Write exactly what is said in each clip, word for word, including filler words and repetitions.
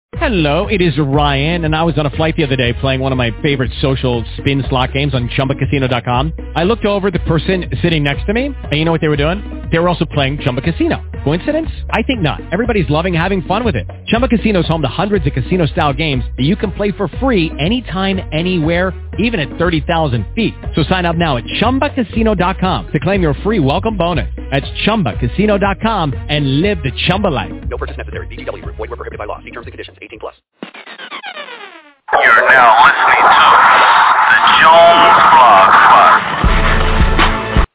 Hello, it is Ryan, and I was on a flight the other day playing one of my favorite social spin slot games on Chumba Casino dot com. I looked over at the person sitting next to me, and you know what they were doing? They were also playing Chumba Casino. Coincidence? I think not. Everybody's loving having fun with it. Chumba Casino is home to hundreds of casino-style games that you can play for free anytime, anywhere, even at thirty thousand feet. So sign up now at Chumba Casino dot com to claim your free welcome bonus. That's Chumba Casino dot com and live the Chumba life. No purchase necessary. V G W. Void where prohibited by law. See terms and conditions. eighteen plus. You're now listening to the Jones Blog Spot.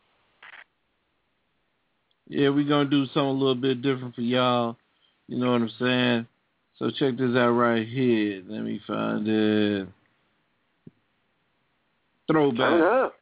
Yeah, we're going to do something a little bit different for y'all. You know what I'm saying? So check this out right here. Let me find it. Throwback. Turn it up.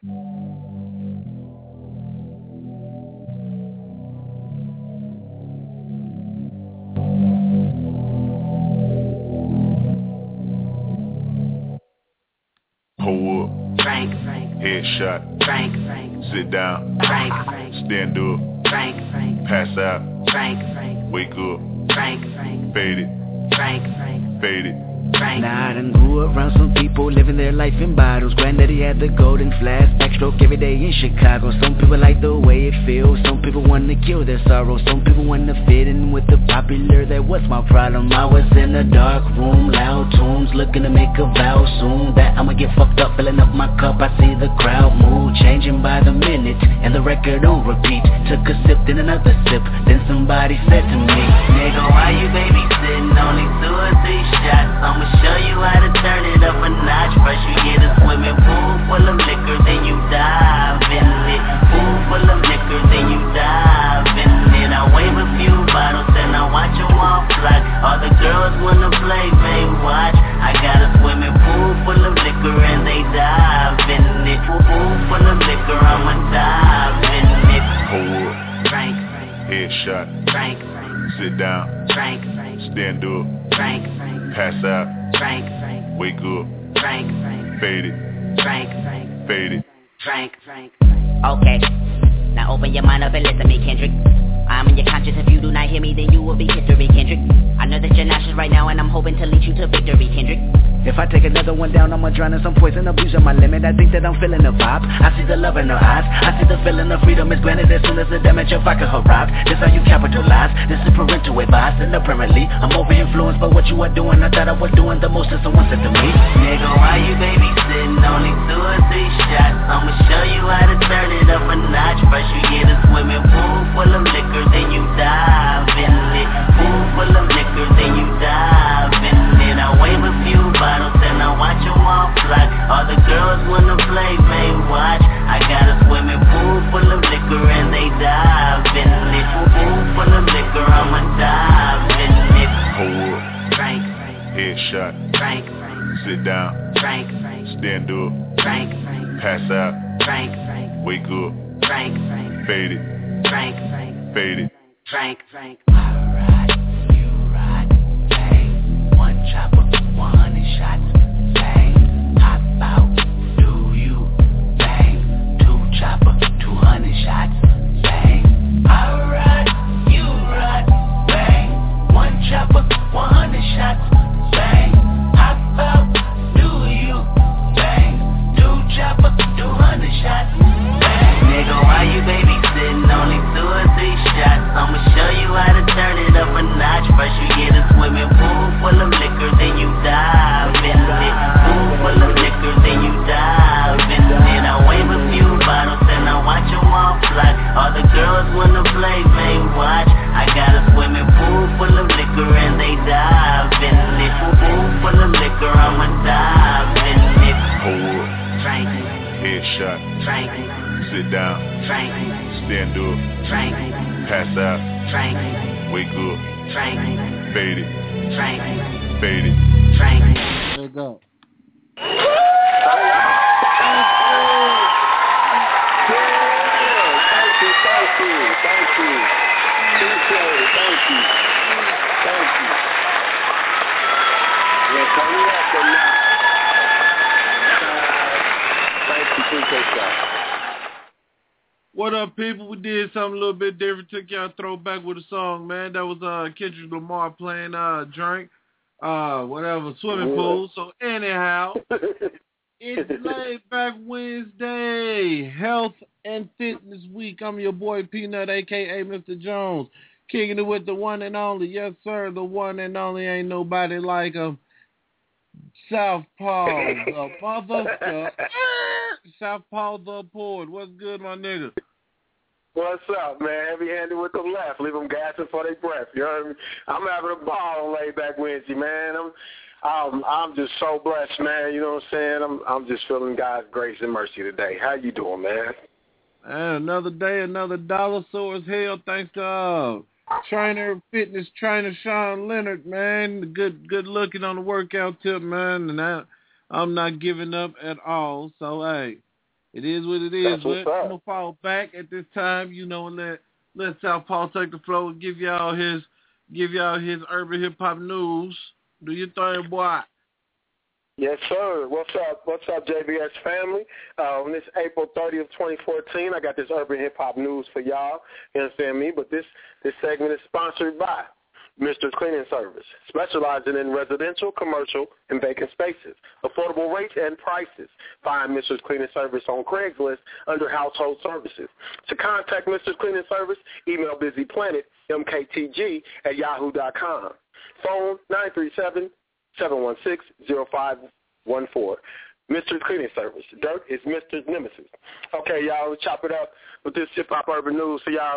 Hold up. Frank, Frank. Headshot. Frank, Frank. Sit down. Frank, Frank. Stand up. Frank, Frank. Pass out. Frank, Frank. Wake up. Frank, Frank. Fade it. Frank, Frank. Fade it. Frank. Now I done grew around some people living their life in bottles. Granddaddy had the golden flask, backstroke every day in Chicago. Some people like the way it feels. Some people want to kill their sorrow. Some people want to fit in with the popular. That was my problem. I was in a dark room, loud tunes, looking to make a vow soon that I'ma get fucked up, filling up my cup. I see the crowd mood changing by the minute, and the record on repeat. Took a sip, then another sip. Then somebody said to me, nigga, why you babysitting? Only two or three shots. I'ma show you how to turn it up a notch. First you get a swimming pool full of liquor, then you dive in it. Pool full of liquor, then you dive in it. I wave a few bottles, then I watch them all fly. All the girls wanna play, they watch. I got a swimming pool full of liquor, and they dive in it. Pool full of liquor, I'ma dive in it. Hold up. Frank, Frank. Headshot. Frank, Frank. Sit down. Frank, Frank. Stand up. Frank, Frank. Pass out. Frank, Frank. Wake up. Frank, Frank. Fade it. Frank, Frank. Fade it. Frank, Frank. Okay, now open your mind up and listen to me, Kendrick. I'm in your conscience. If you do not hear me, then you will be history, Kendrick. I know that you're nauseous right now, and I'm hoping to lead you to victory, Kendrick. If I take another one down, I'ma drown in some poison, abuse on my limit. I think that I'm feeling the vibe. I see the love in her eyes. I see the feeling of freedom is granted as soon as the damage of vodka arrives. This how you capitalize. This is parental advice, and apparently I'm over influenced by what you are doing. I thought I was doing the most, and someone said to me, nigga, why you babysitting? Only two or three shots. I'ma show you how to turn it up a notch. First you get a swimming pool full of liquor, then you dive in it. Pool full of liquor, then you dive in it. I wave a few bottles, then I watch them all fly. All the girls wanna play, they watch. I got a swimming pool full of liquor, and they dive in it. Pool full of liquor, I'ma dive in it. Hold up. Frank, Frank. Headshot. Frank, Frank. Sit down. Frank, Frank. Stand up. Frank, Frank. Pass out. Frank, Frank. Wake up. Frank, Frank. Fade it. Frank, Frank. Fade it. Frank, Frank. alright, you right, bang, one chopper, one hundred shots, bang, hop out, do you, bang, two chopper, two hundred shots, bang, alright, you right, bang, one chopper, one hundred shots, bang, hop out, do you, bang, two chopper, two hundred shots, bang. Nigga, why you babysitting? Only two or three shots. I'ma show you how to turn it up a notch. First you get a swimming pool full of liquor, then you dive in it. Pool full of liquor, then you dive in it. I wave a few bottles, then I watch them all fly. All the girls wanna play, they watch. I got a swimming pool full of liquor, and they dive in it. Pool full of liquor, I'ma dive in it. Hold up. Frank. Headshot. Frank. Sit down. Frank. Stand up. Frank. Pass out. Frank. Wake up. Frank. Fade it. Frank. Fade it. Frank. There you go. Thank you, thank you, thank you. Appreciate it, thank you. Thank you. Yeah, turn it up or not. Thank you, appreciate that. What up, people? We did something a little bit different. Took y'all throwback with a song, man. That was uh Kendrick Lamar playing uh Drink. uh, whatever, swimming Yeah. pool. So anyhow, it's Laid Back Wednesday, Health and Fitness Week. I'm your boy Peanut, a k a. Mister Jones, kicking it with the one and only. Yes, sir, the one and only. Ain't nobody like him. Southpaw, the motherfucker. Southpaw the poet. What's good, my nigga? What's up, man? Heavy-handed with them left. Leave them gassing for their breath. You know what I mean? I'm having a ball on Laid Back Wednesday, man. I'm, I'm, I'm just so blessed, man. You know what I'm saying? I'm, I'm just feeling God's grace and mercy today. How you doing, man? And another day, another dollar, sore as hell. Thanks to uh, trainer, fitness trainer Sean Leonard, man. Good, good looking on the workout tip, man. And I, I'm not giving up at all. So hey. It is what it is, but I'm going to fall back at this time, you know, and let, let Southpaw take the floor and give y'all his give y'all his urban hip-hop news. Do your thing, boy. Yes, sir. What's up? What's up, J B S family? Uh, on this April thirtieth, twenty fourteen, I got this urban hip-hop news for y'all. You understand me? But this, this segment is sponsored by Mister's Cleaning Service, specializing in residential, commercial, and vacant spaces. Affordable rates and prices. Find Mister's Cleaning Service on Craigslist under Household Services. To contact Mister's Cleaning Service, email busyplanet, M K T G, at yahoo dot com. Phone nine three seven, seven one six, zero five one four. Mister's Cleaning Service. Dirt is Mister's nemesis. Okay, y'all, we'll chop it up with this hip-hop urban news for y'all.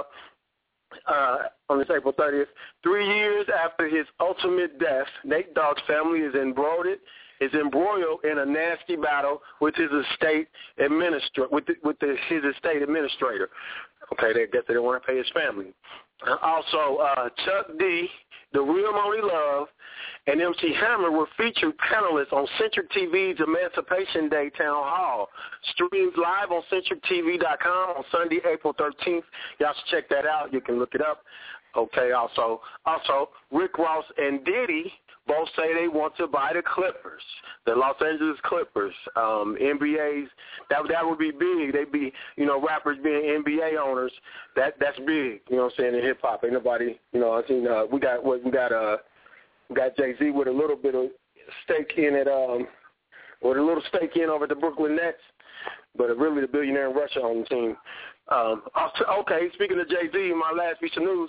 Uh, on this April thirtieth, three years after his ultimate death, Nate Dogg's family is embroiled is embroiled in a nasty battle with his estate administrator. With the, with the, his estate administrator. Okay, they guess they don't want to pay his family. Uh, also, uh, Chuck D, The Real Money Love, and M C Hammer were featured panelists on Centric T V's Emancipation Day Town Hall. Streams live on centric t v dot com on Sunday, April thirteenth. Y'all should check that out. You can look it up. Okay, also, also Rick Ross and Diddy both say they want to buy the Clippers, the Los Angeles Clippers. Um, N B A's, that that would be big. They'd be, you know, rappers being N B A owners. That that's big. You know what I'm saying, in hip hop. Ain't nobody, you know, I seen uh, we got what we got uh we got Jay-Z with a little bit of stake in it, um with a little stake in over at the Brooklyn Nets, but really the billionaire in Russia on the team. Um, okay, speaking of Jay-Z, my last piece of news.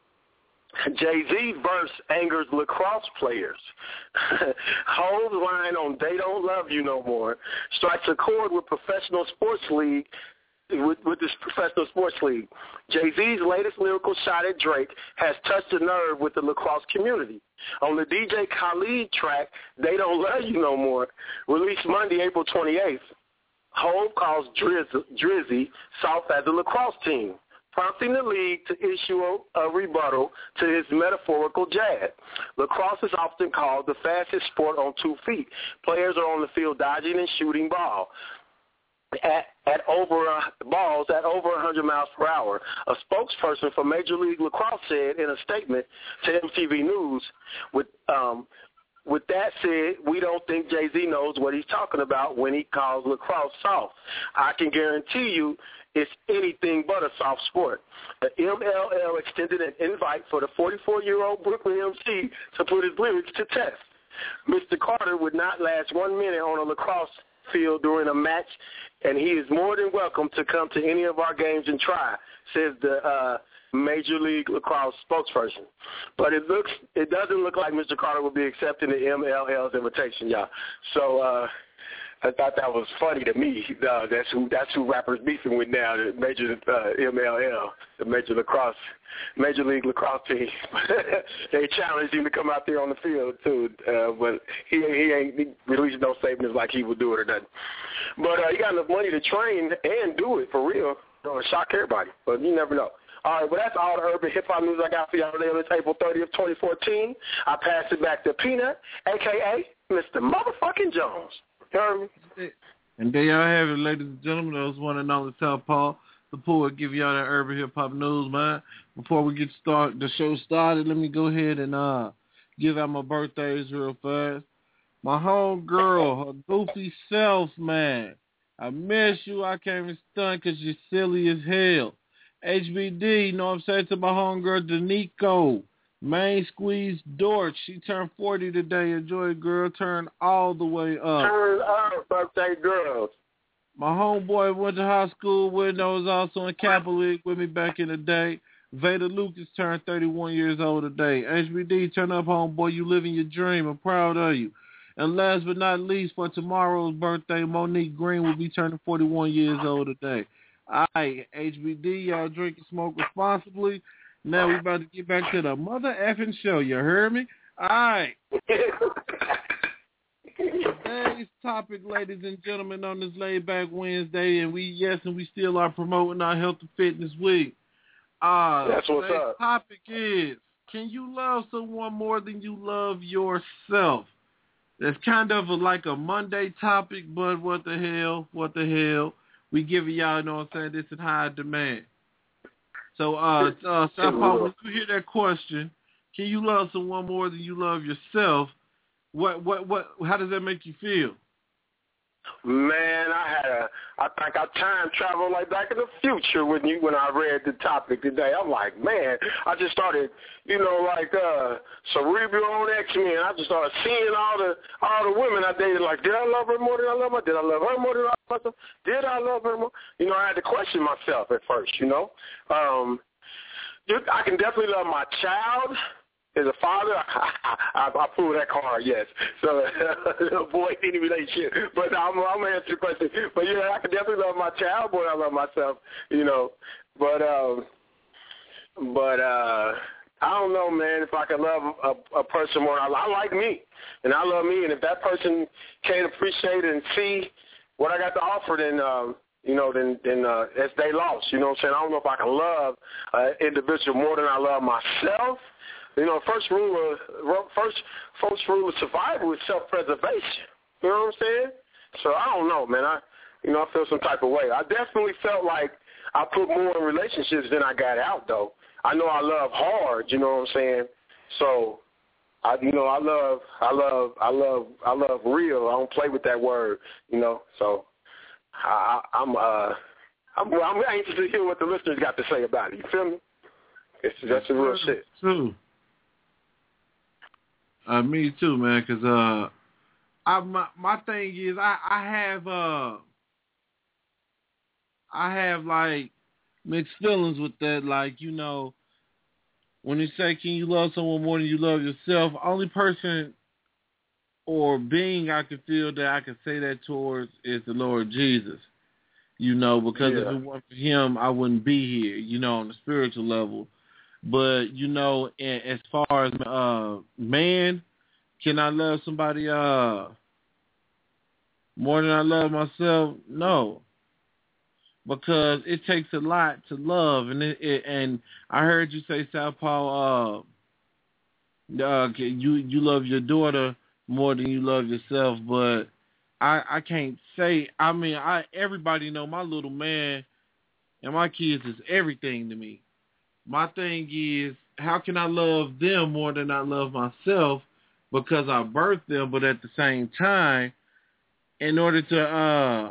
Jay-Z verse angers lacrosse players. Hove's line on "They Don't Love You No More" strikes a chord with professional sports league. With, with this professional sports league, Jay-Z's latest lyrical shot at Drake has touched a nerve with the lacrosse community. On the D J Khaled track, "They Don't Love You No More," released Monday, April twenty-eighth, Hove calls Drizzy, Drizzy soft as a lacrosse team, prompting the league to issue a, a rebuttal to his metaphorical jab. Lacrosse is often called the fastest sport on two feet. Players are on the field dodging and shooting ball at, at over uh, balls at over one hundred miles per hour. A spokesperson for Major League Lacrosse said in a statement to M T V News, with um, With that said, we don't think Jay-Z knows what he's talking about when he calls lacrosse soft. I can guarantee you it's anything but a soft sport. The M L L extended an invite for the forty-four-year-old Brooklyn M C to put his lyrics to test. Mister Carter would not last one minute on a lacrosse field during a match, and he is more than welcome to come to any of our games and try, says the uh, Major League Lacrosse spokesperson. But it looks, it doesn't look like Mister Carter will be accepting the M L L's invitation, y'all. So uh, I thought that was funny to me. Uh, that's who that's who rappers beefing with now, the Major uh, M L L, the Major Lacrosse, Major League Lacrosse team. They challenged him to come out there on the field too, uh, but he he ain't he released no statements like he would do it or nothing. But uh, he got enough money to train and do it for real. You know, shock everybody, but you never know. All right, well, that's all the urban hip-hop news I got for y'all today on this April thirtieth, twenty fourteen. I pass it back to Peanut, a k a. Mister Motherfucking Jones. You heard me? And there y'all have it, ladies and gentlemen. That was one and only Southpaw, the poet, give y'all that urban hip-hop news, man. Before we get start, the show started, let me go ahead and uh give out my birthdays real fast. My home girl, her goofy self, man. I miss you. I came and stunned because you're silly as hell. H B D, you know what I'm saying, to my homegirl, Danico. Main Squeeze Dorch, she turned forty today. Enjoy, girl. Turn all the way up. Turn up, birthday girls. My homeboy went to high school with, was also in Capital League with me back in the day. Veda Lucas turned thirty-one years old today. H B D, turn up, homeboy. You living your dream. I'm proud of you. And last but not least, for tomorrow's birthday, Monique Green will be turning forty-one years old today. All right, H B D, y'all drink and smoke responsibly. Now we about to get back to the mother effing show. You heard me? All right. Today's topic, ladies and gentlemen, on this laid back Wednesday, and we yes, and we still are promoting our health and fitness week. Uh, That's what's today's up. Topic is: can you love someone more than you love yourself? That's kind of a, like a Monday topic, but what the hell? What the hell? We giving y'all, you know what I'm saying? This in high demand. So, uh, uh, South Paul, when you hear that question, can you love someone more than you love yourself? What, what, what? How does that make you feel? Man, I had a, I think I time traveled like back in the future when you, when I read the topic today. I'm like, man, I just started, you know, like, uh, Cerebral on X-Men. I just started seeing all the, all the women I dated. Like, did I love her more than I love her? Did I love her more than I love her? Did I love her more? You know, I had to question myself at first, you know. Um, I can definitely love my child. As a father, I, I, I pull that card, yes. So avoid any relationship. But I'm, I'm going to answer the question. But, yeah, I can definitely love my child more than I love myself, you know. But, um, but uh, I don't know, man, if I can love a, a person more. I, I like me, and I love me. And if that person can't appreciate and see what I got to offer, then, um, you know, then, then uh, it's they lost. You know what I'm saying? I don't know if I can love an individual more than I love myself. You know, first rule of first first rule of survival is self-preservation. You know what I'm saying? So I don't know, man. I, you know, I feel some type of way. I definitely felt like I put more in relationships than I got out, though. I know I love hard. You know what I'm saying? So, I, you know, I love, I love, I love, I love real. I don't play with that word. You know, so I, I'm, uh, I'm, I'm anxious to hear what the listeners got to say about it. You feel me? It's, that's the real shit. True. Uh, me too, man. Cause uh, I my my thing is I I have uh I have like mixed feelings with that. Like, you know, when you say can you love someone more than you love yourself, only person or being I can feel that I can say that towards is the Lord Jesus. You know, because yeah. if it weren't for Him, I wouldn't be here. You know, on the spiritual level. But, you know, as far as uh, man, can I love somebody uh, more than I love myself? No. Because it takes a lot to love. And it, it, and I heard you say, South Paul, uh, uh, you, you love your daughter more than you love yourself. But I, I can't say, I mean, I everybody know my little man and my kids is everything to me. My thing is, how can I love them more than I love myself because I birthed them, but at the same time, in order to uh,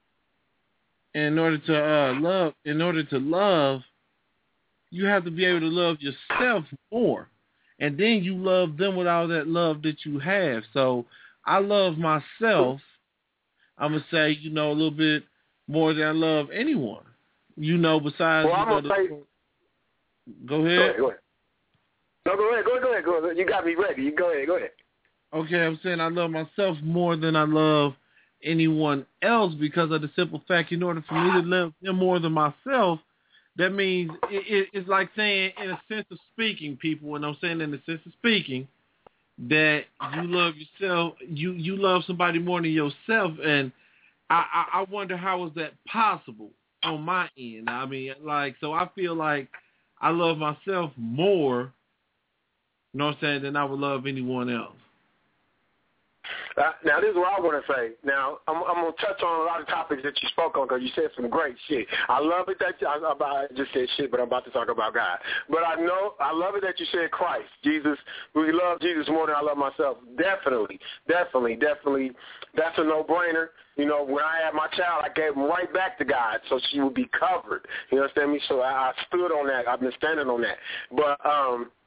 in order to uh, love, in order to love, you have to be able to love yourself more, and then you love them with all that love that you have. So I love myself. I'm gonna say, you know, a little bit more than I love anyone. You know, besides. Well, I'm you know, gonna the, say. Go ahead. Go ahead, go ahead. No, go ahead, go ahead, go ahead, go ahead. You got me ready. You go ahead, go ahead. Okay, I'm saying I love myself more than I love anyone else because of the simple fact, in order for me to love them more than myself, that means it, it, it's like saying, in a sense of speaking, people, and I'm saying in the sense of speaking, that you love yourself, you, you love somebody more than yourself, and I, I, I wonder how is that possible on my end. I mean, like, so I feel like I love myself more, you know what I'm saying, than I would love anyone else. Uh, now, this is what I want to say. Now, I'm, I'm going to touch on a lot of topics that you spoke on because you said some great shit. I love it that you, I, I just said shit, but I'm about to talk about God. But I know, I love it that you said Christ, Jesus. We love Jesus more than I love myself. Definitely, definitely, definitely. That's a no-brainer. You know, when I had my child, I gave him right back to God so she would be covered. You understand me? So I, I stood on that. I've been standing on that. But, um,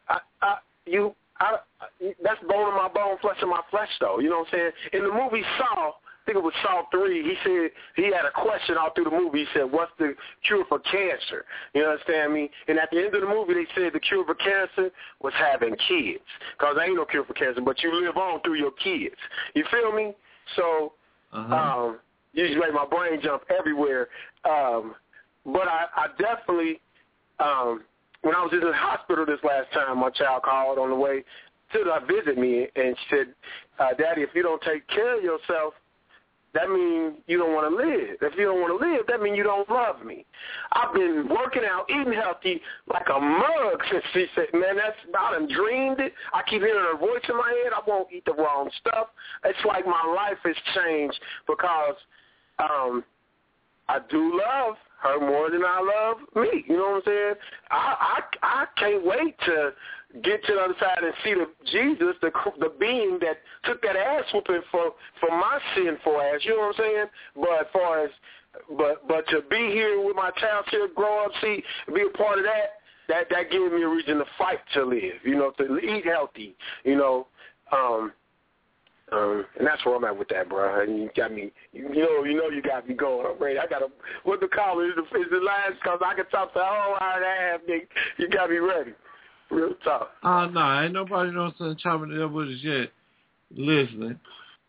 I, I, you, I, that's bone of my bone, flesh of my flesh, though. You know what I'm saying? In the movie Saw, I think it was Saw three, he said he had a question all through the movie. He said, what's the cure for cancer? You understand me? And at the end of the movie, they said the cure for cancer was having kids. Because there ain't no cure for cancer, but you live on through your kids. You feel me? So, uh-huh. um, you just made my brain jump everywhere. Um, but I, I definitely, um, when I was in the hospital this last time, my child called on the way to visit me, and she said, uh, Daddy, if you don't take care of yourself, that means you don't want to live. If you don't want to live, that means you don't love me. I've been working out, eating healthy like a mug since she said, man, that's, I done dreamed it. I keep hearing her voice in my head. I won't eat the wrong stuff. It's like my life has changed because um, I do love her more than I love me. You know what I'm saying? I, I, I can't wait to get to the other side and see the Jesus, the the being that took that ass whooping for, for my sinful ass. You know what I'm saying? But as far as but but to be here with my child, to grow up, see, be a part of that, that that gave me a reason to fight to live. You know, to eat healthy. You know, um, um, and that's where I'm at with that, bro. And you got me. You know, you know, you got me going. I'm ready. I got to. What the call is? Is the last because I can talk to a whole hour and a half, nigga. You got me ready. Real talk. Oh, uh, no, ain't nobody knows something chopping it up with us yet. Listening.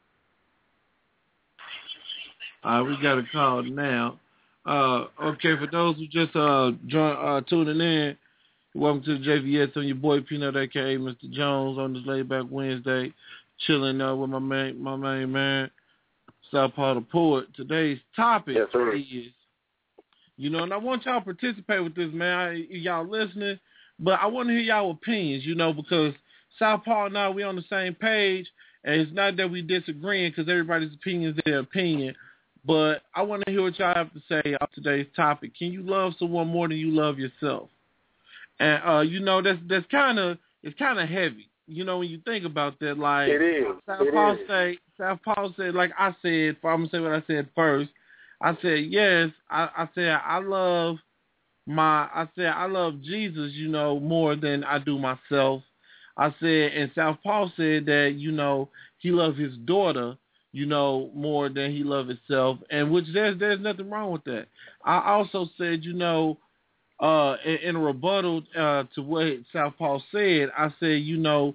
All right, we got a call now. Uh, okay, for those who just uh, join, uh tuning in, welcome to the J V S. I'm your boy Peanut, a k a. Mister Jones, on this laid back Wednesday, chilling uh, with my main, my main man, Southpaw the Poet. Today's topic yes, is, you know, and I want y'all to participate with this, man. I, y'all listening? But I want to hear y'all opinions, you know, because Southpaw and I, we on the same page, and it's not that we disagreeing because everybody's opinion is their opinion. But I want to hear what y'all have to say on today's topic. Can you love someone more than you love yourself? And uh, you know, that's that's kind of it's kind of heavy, you know, when you think about that. Like it is. Southpaw it is. say, Southpaw said, like I said, if I'm gonna say what I said first, I said yes. I, I said I love. My, I said, I love Jesus, you know, more than I do myself. I said, and Southpaw said that, you know, he loves his daughter, you know, more than he loves himself, and which there's there's nothing wrong with that. I also said, you know, uh, in, in a rebuttal uh, to what Southpaw said, I said, you know,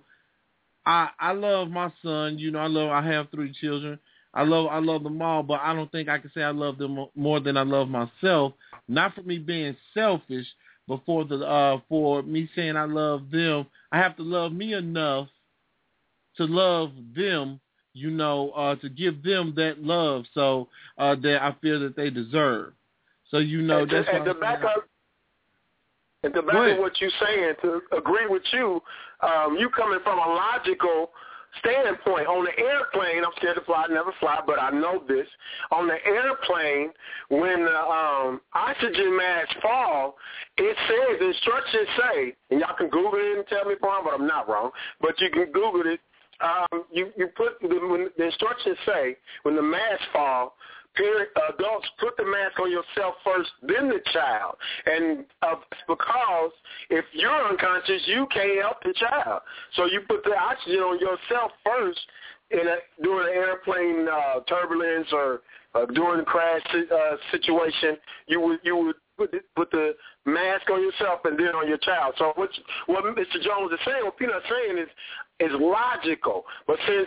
I I love my son, you know, I love, I have three children. I love I love them all, but I don't think I can say I love them more than I love myself. Not for me being selfish, but for the uh, for me saying I love them. I have to love me enough to love them, you know, uh, to give them that love, so uh, that I feel that they deserve. So you know, and that's to, and to back up. And to back up what you're saying, to agree with you, um, you coming from a logical standpoint. On the airplane, I'm scared to fly, never fly, but I know this. On the airplane, when the um, oxygen masks fall, it says, the instructions say, and y'all can Google it and tell me if I'm wrong, but I'm not wrong, but you can Google it. Um, you, you put, the, when the instructions say, when the masks fall, Parent, adults, put the mask on yourself first, then the child. And uh, because if you're unconscious, you can't help the child. So you put the oxygen on yourself first in a, during an airplane uh, turbulence or uh, during the crash uh, situation. You would you would put the, put the mask on yourself and then on your child. So what what Mister Jones is saying, what Peanut's saying is is logical. But since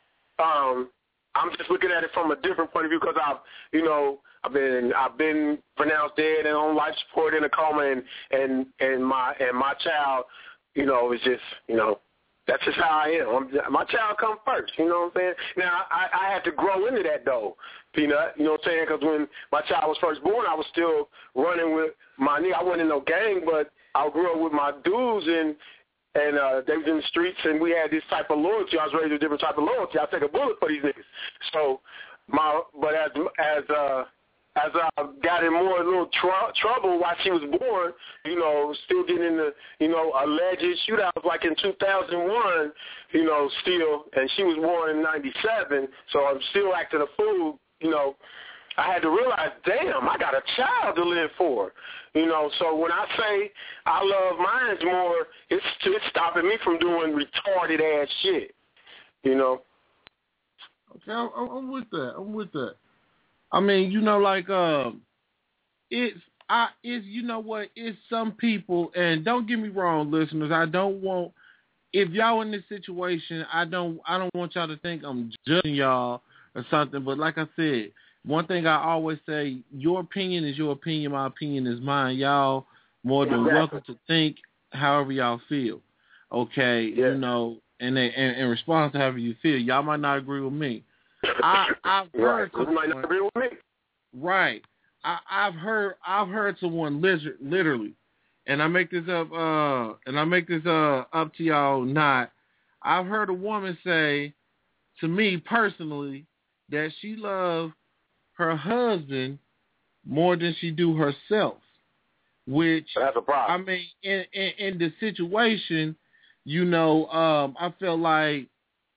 um, I'm just looking at it from a different point of view because I've, you know, I've been I've been pronounced dead and on life support in a coma, and and and my and my child, you know, is just, you know, that's just how I am. I'm, my child comes first. You know what I'm saying? Now I, I had to grow into that though, Peanut. You know what I'm saying? Because when my child was first born, I was still running with my knee. I wasn't in no gang, but I grew up with my dudes and. And uh, they was in the streets, and we had this type of loyalty. I was raised with a different type of loyalty. I take a bullet for these niggas. So, my but as as uh, as I got in more little tr- trouble while she was born, you know, still getting in the, you know, alleged shootouts like in two thousand one, you know, still, and she was born in ninety-seven, so I'm still acting a fool, you know. I had to realize, damn, I got a child to live for. You know, so when I say I love mine more, it's, it's stopping me from doing retarded-ass shit, you know. Okay, I'm, I'm with that. I'm with that. I mean, you know, like, um, it's, I, it's, you know what, it's some people, and don't get me wrong, listeners, I don't want, if y'all in this situation, I don't, I don't want y'all to think I'm judging y'all or something, but like I said, one thing I always say, your opinion is your opinion, my opinion is mine. Y'all more than exactly. welcome to think however y'all feel, okay, yeah. you know, and in response to however you feel. Y'all might not agree with me. I, I've heard right. You might not agree with me. Right. I, I've heard I've heard someone literally, literally, and I make this up uh and I make this uh up to y'all not. I've heard a woman say to me personally that she loved her husband more than she do herself. Which that's a problem. I mean, in, in in the situation, you know, um, I felt like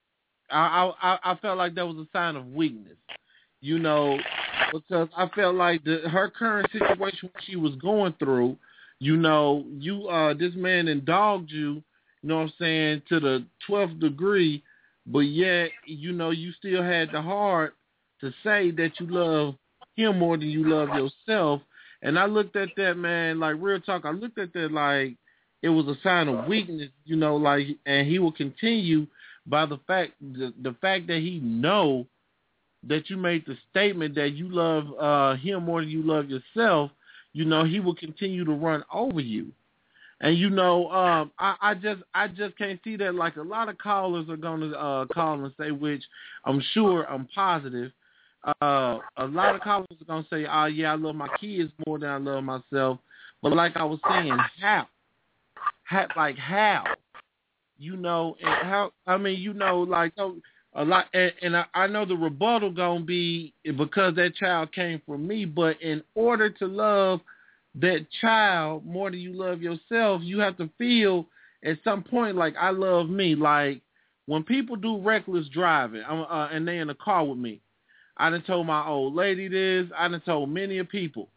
I, I I felt like that was a sign of weakness. You know, because I felt like the, her current situation she was going through, you know, you uh, this man indulged you, you know what I'm saying, to the twelfth degree, but yet, you know, you still had the heart to say that you love him more than you love yourself. And I looked at that, man, like real talk, I looked at that like it was a sign of weakness, you know, like, and he will continue by the fact, the, the fact that he know that you made the statement that you love uh, him more than you love yourself, you know, he will continue to run over you. And, you know, um, I, I just I just can't see that. Like a lot of callers are going to uh, call and say, which I'm sure I'm positive, uh, a lot of callers are going to say, oh, yeah, I love my kids more than I love myself. But like I was saying, how? how like how? You know, and how, I mean, you know, like, don't, a lot, and, and I, I know the rebuttal gonna be because that child came from me. But in order to love that child more than you love yourself, you have to feel at some point like I love me. Like when people do reckless driving, I'm, uh, and they in the car with me, I done told my old lady this. I done told many of people.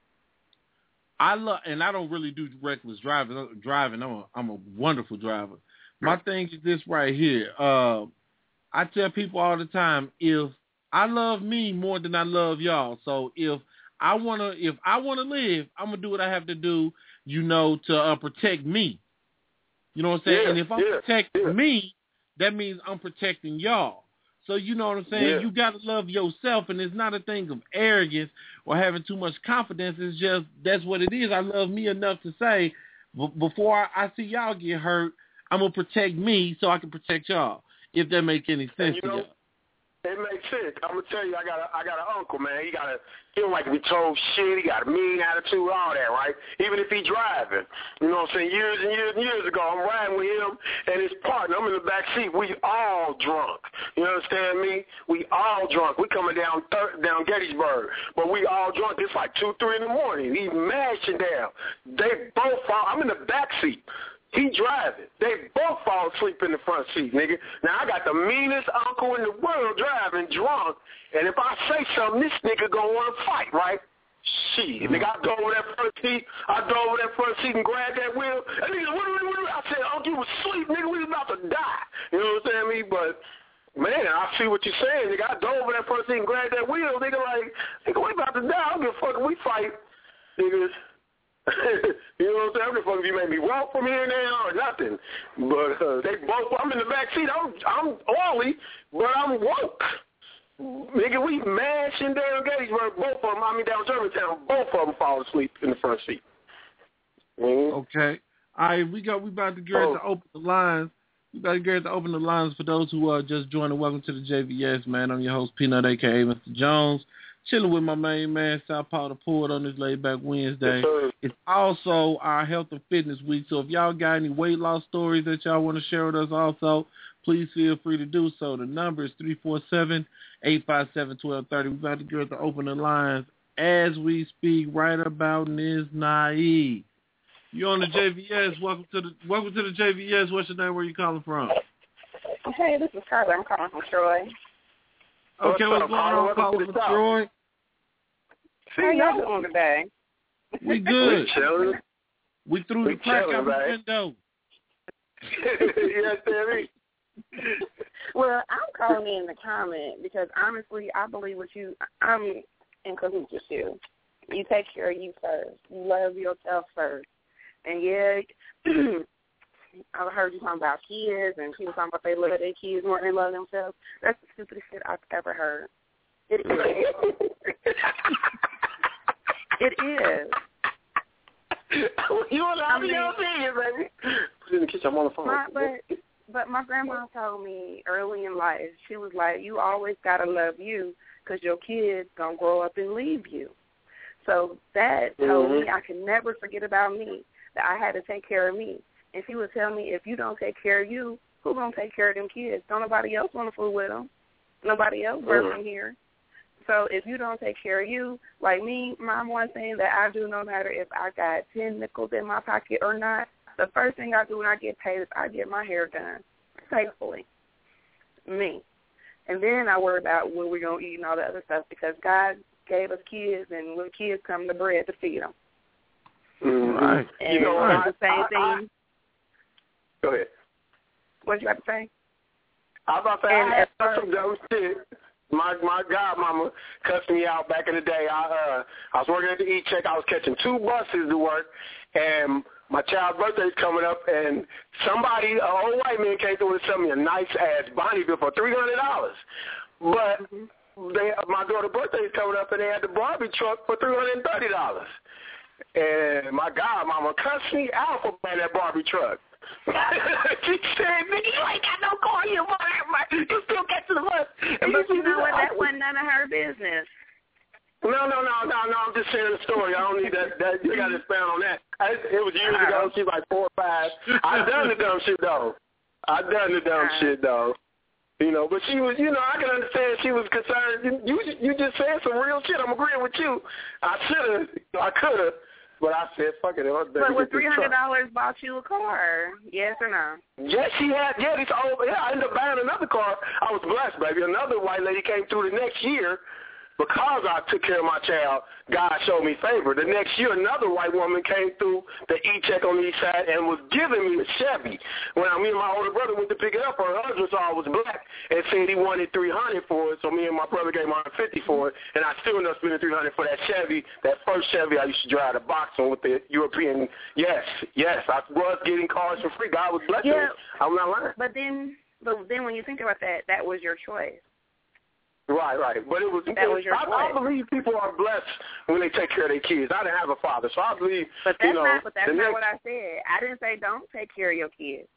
I love, and I don't really do reckless driving. Driving, I'm a, I'm a wonderful driver. My thing is this right here. Uh, I tell people all the time, if I love me more than I love y'all, so if I wanna, if I wanna live, I'm gonna do what I have to do, you know, to uh, protect me. You know what I'm saying? Yeah, and if I'm yeah, protecting yeah. me, that means I'm protecting y'all. So you know what I'm saying? Yeah. You gotta love yourself, and it's not a thing of arrogance or having too much confidence. It's just that's what it is. I love me enough to say, b- before I, I see y'all get hurt, I'm gonna protect me so I can protect y'all. If that make any sense you to know, y'all. It makes sense. I'm gonna tell you, I got a, I got an uncle, man. He got a, he don't like to be told shit. He got a mean attitude, all that, right? Even if he driving, you know what I'm saying? Years and years and years ago, I'm riding with him and his partner. I'm in the back seat. We all drunk. You understand me? We all drunk. We coming down thir- down Gettysburg, but we all drunk. It's like two, three in the morning. He mashing down. They both fall. I'm in the back seat. He driving. They both fall asleep in the front seat, nigga. Now, I got the meanest uncle in the world driving drunk, and if I say something, this nigga gonna want to fight, right? Shit. Mm-hmm. Nigga, I dove over that front seat. I dove over that front seat and grabbed that wheel. And nigga, what, what, what, I said, uncle, you was asleep, nigga. We was about to die. You know what I'm saying, me? But, man, I see what you're saying, nigga. I dove over that front seat and grabbed that wheel. Nigga, like, nigga, we about to die. I don't give a fuck if we fight, nigga. You know what I'm saying? I don't give a fuck if you make me walk from here and there or nothing. But uh, they both, I'm in the back seat. I'm I'm oily, but I'm woke. Nigga, we mashing down Gettysburg. Both of them, I mean down Germantown, both of them fall asleep in the front seat. Mm-hmm. Okay. All right, we got we about to get ready to open the lines. We about to get ready to open the lines for those who are just joining. Welcome to the J V S, man. I'm your host, Peanut, a k a. Mister Jones. Chilling with my main man, Southpaw the Poet, on this laid back Wednesday. Yes, it's also our health and fitness week. So if y'all got any weight loss stories that y'all want to share with us also, please feel free to do so. The number is three four seven, eight five seven, one two three zero. We're about to get ready to open the lines as we speak right about Niz Naive. You're on the J V S. Welcome to the welcome to the J V S. What's your name? Where you calling from? Hey, this is Carla. I'm calling from Troy. Okay, what's, what's going on? Calling from Troy. How y'all doing today? We good. We chilling. We threw We the crack chilling, out the man. window. Yes, Terry. Well, I'm calling in the comment because honestly, I believe what you, I'm in cahoots with you. You take care of you first. You love yourself first. And yeah, I heard you talking about kids and people talking about they love their kids more than they love themselves. That's the stupidest shit I've ever heard. It is. It is. You allowed I me mean, your opinion, baby. Put it in the kitchen. I'm on the phone. My, but but my grandma told me early in life, she was like, you always got to love you because your kids going to grow up and leave you. So that told mm-hmm. me I can never forget about me, that I had to take care of me. And she would tell me, if you don't take care of you, who's going to take care of them kids? Don't nobody else want to fool with them. Nobody else mm-hmm. working here. So if you don't take care of you, like me, my one thing that I do, no matter if I got ten nickels in my pocket or not, the first thing I do when I get paid is I get my hair done, thankfully, me. And then I worry about what we're going to eat and all the other stuff because God gave us kids, and when kids come to bread to feed them. Mm-hmm. Right. And you know, it's the same I, I, thing. I, go ahead. What you have to say? I was about to say, And I had as some dumb shit. My my godmama cussed me out back in the day. I uh I was working at the E-Check. I was catching two buses to work, and my child's birthday's coming up, and somebody, an old white man, came through and sent me a nice ass Bonneville for three hundred dollars. But mm-hmm. they, my daughter's birthday's coming up, and they had the Barbie truck for three hundred and thirty dollars. And my godmama cussed me out for buying that Barbie truck. She said, "Nigga, you ain't got no car, you mother. You still get to the bus." And but you know what? That wasn't none of her business. No, no, no, no, no. I'm just sharing the story. I don't need that. that you got to expound on that. I, it was years ago. She was like four or five. I done the dumb shit though. I done the dumb shit though. You know, but she was, you know, I can understand she was concerned. You, you just said some real shit. I'm agreeing with you. I should have. I could have. But I said, fuck it. But with three hundred dollars bought you a car, yes or no? Yes, she had. Yeah, this old, yeah, I ended up buying another car. I was blessed, baby. Another white lady came through the next year. Because I took care of my child, God showed me favor. The next year, another white woman came through the E-Check on the east side and was giving me a Chevy. When I, me and my older brother went to pick it up, her husband saw I was black and said he wanted three hundred dollars for it, so me and my brother gave him one hundred fifty dollars for it, and I still ended up spending three hundred dollars for that Chevy, that first Chevy I used to drive, the box on with the European. Yes, yes, I was getting cars for free. God was blessing yeah, me. I'm not lying. But then, but then when you think about that, that was your choice. Right, right. But it was, that it was your I, I believe people are blessed when they take care of their kids. I didn't have a father, so I believe, but that's you know. Not, but that's not next, what I said. I didn't say don't take care of your kids.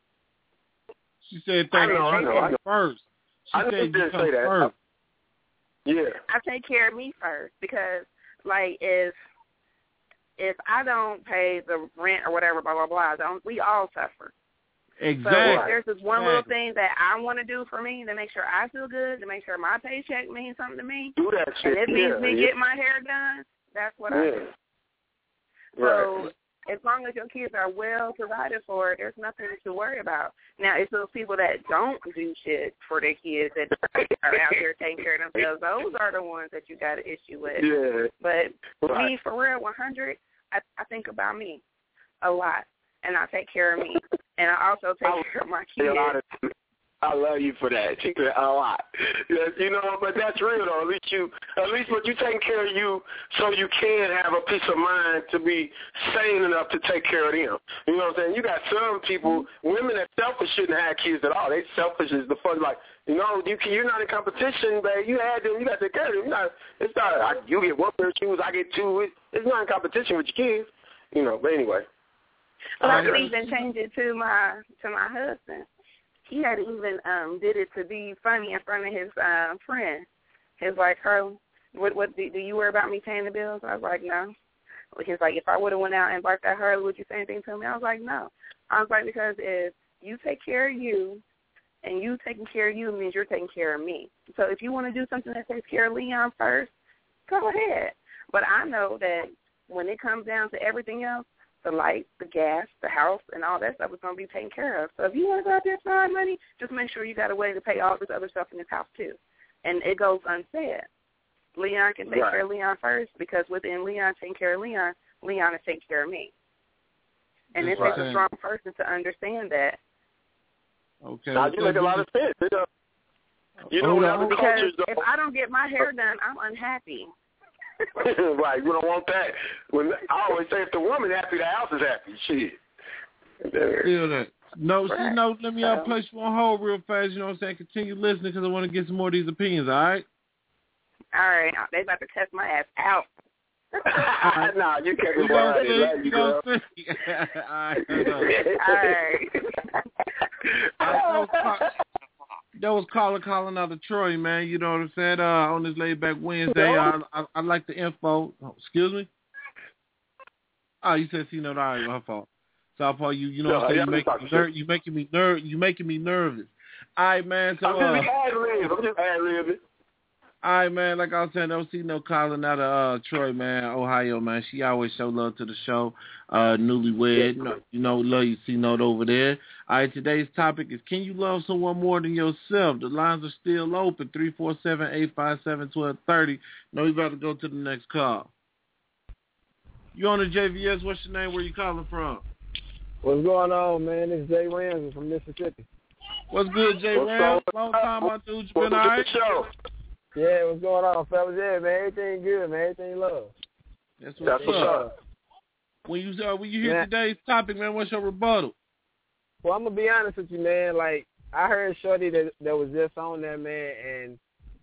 She said take care of you first. She I said didn't you say that. First. Yeah. I take care of me first because, like, if if I don't pay the rent or whatever, blah, blah, blah, don't, we all suffer. Exactly. So if there's this one exactly. little thing that I want to do for me to make sure I feel good, to make sure my paycheck means something to me, do that shit. and it means yeah, me yeah. getting my hair done, that's what yeah. I do. So right. as long as your kids are well provided for, there's nothing to worry about. Now, it's those people that don't do shit for their kids that are out here taking care of themselves. Those are the ones that you got an issue with. Yeah. But right. me, for real, one hundred, I, I think about me a lot, and I take care of me. And I also take I, care of my kids. I love you for that. You a lot. Yes, you know, but that's real though. At least you, at least what you taking care of you, so you can have a peace of mind to be sane enough to take care of them. You know what I'm saying? You got some people, women that selfish shouldn't have kids at all. They selfish is the fun. Like, you know, you can, you're not in competition, babe. You had them. You got to take care of them. You're not, it's not. I, you get one pair of shoes, I get two. It, it's not in competition with your kids. You know. But anyway. Well, I could even change it to my to my husband. He had even um did it to be funny in front of his uh, friend. He's like, "Her, what what do, do you worry about me paying the bills?" I was like, "No." He's like, "If I would have went out and barked at her, would you say anything to me?" I was like, "No." I was like, "Because if you take care of you, and you taking care of you means you're taking care of me. So if you want to do something that takes care of Leon first, go ahead. But I know that when it comes down to everything else, the light, the gas, the house, and all that stuff is going to be taken care of. So if you want to go out there and spend money, just make sure you got a way to pay all this other stuff in this house too. And it goes unsaid. Leon can take Right. care of Leon first, because within Leon taking care of Leon, Leon is taking care of me. And That's it takes right. a strong person to understand that. Okay. Now, you make a lot of sense. You know, you know Hold what on. other Because cultures if don't. I don't get my hair done, I'm unhappy. Right, we don't want that. When I always say, if the woman happy, the house is happy. Shit. Feel that. No, Right. see, no, let me uh, place you on hold real fast. You know what I'm saying? Continue listening because I want to get some more of these opinions, all right? All right, they about to test my ass out. Nah, you can't You be gonna right. see? Love You you, girl. gonna see? All right. hold on. All right. Uh, that, was call- that was caller calling out of Troy, man. You know what I'm saying? Uh, on this laid back Wednesday, uh, I, I like the info. Oh, excuse me? Oh, you said see no, all right, my fault. Southpaw, you you know what I'm saying? You making me ner- you making me ner- you making me nervous. All right, man. So I'm uh, just ad-lib. I'm just ad-libbing. all right, man. Like I was saying, don't see no calling out of uh, Troy, man, Ohio, man. She always show love to the show. Uh, newlywed, you know, you know, love you, see note over there. All right, today's topic is: can you love someone more than yourself? The lines are still open. Three four seven eight five seven twelve thirty. No, you about to go to the next call. You on the J V S? What's your name? Where you calling from? What's going on, man? This is Jay Ramsey from Mississippi. What's good, Jay What's Ram? up? Long time, my dude. You been Welcome all to right? the show. Yeah, what's going on, fellas? Yeah, man, everything good, man. Everything love. That's That's what's what's up. up. When you uh, when you hear Yeah. today's topic, man, what's your rebuttal? Well, I'm gonna be honest with you, man. Like, I heard Shorty that that was just on there, man, and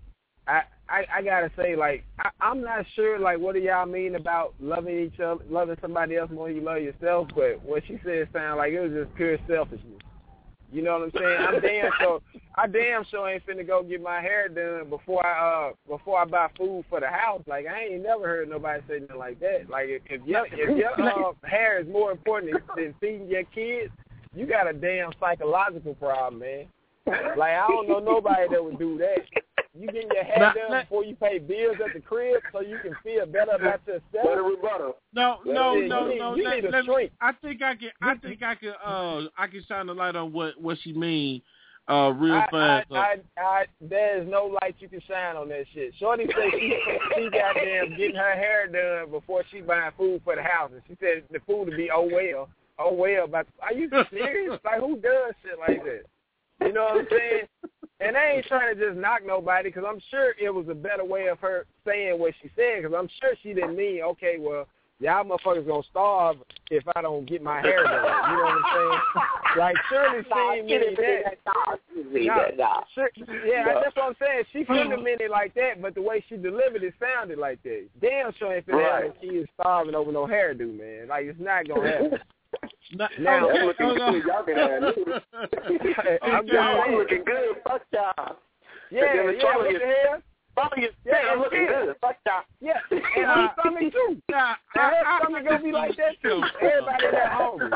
I I, I gotta say, like, I, I'm not sure, like, what do y'all mean about loving each other, loving somebody else more than you love yourself? But what she said sounded like it was just pure selfishness. You know what I'm saying? I'm damn sure, I damn sure ain't finna go get my hair done before I uh before I buy food for the house. Like, I ain't never heard nobody say nothing like that. Like, if, if your if your uh, hair is more important than feeding your kids, you got a damn psychological problem, man. Like, I don't know nobody that would do that. You getting your hair Now, done let- before you pay bills at the crib so you can feel better about Better yourself? rebuttal. No, no, Yeah, no, you need- no. you let- need a let me- shrink. I think I can. I think I can. Uh, I can shine a light on what what she mean. Uh, real I, fast. I, I, I, there is no light you can shine on that shit. Shorty said she, she goddamn getting her hair done before she buying food for the house. And she said the food would be oh well, oh well. But are you serious? Like, who does shit like that? You know what I'm saying? And I ain't trying to just knock nobody, because I'm sure it was a better way of her saying what she said, because I'm sure she didn't mean, okay, well, y'all motherfuckers going to starve if I don't get my hair done. You know what I'm saying? Like, Shirley seen me that. Nah, sure, yeah, that's what I'm saying. She couldn't have meant it like that, but the way she delivered it sounded like that. Damn sure ain't finna have no kids starving over no hairdo, man. Like, it's not going to happen. Not, Now, okay, looking hold on. good. Y'all can have it. I'm Okay. just I'm saying. looking good. Fuck y'all. Yeah, Then the yeah, trouble what is- the hell? Probably is Yeah, I'm looking yeah. good. Fuck y'all. Yeah, and her stomach too. Nah, And her I- I- stomach gonna be like that too. Everybody that hungry.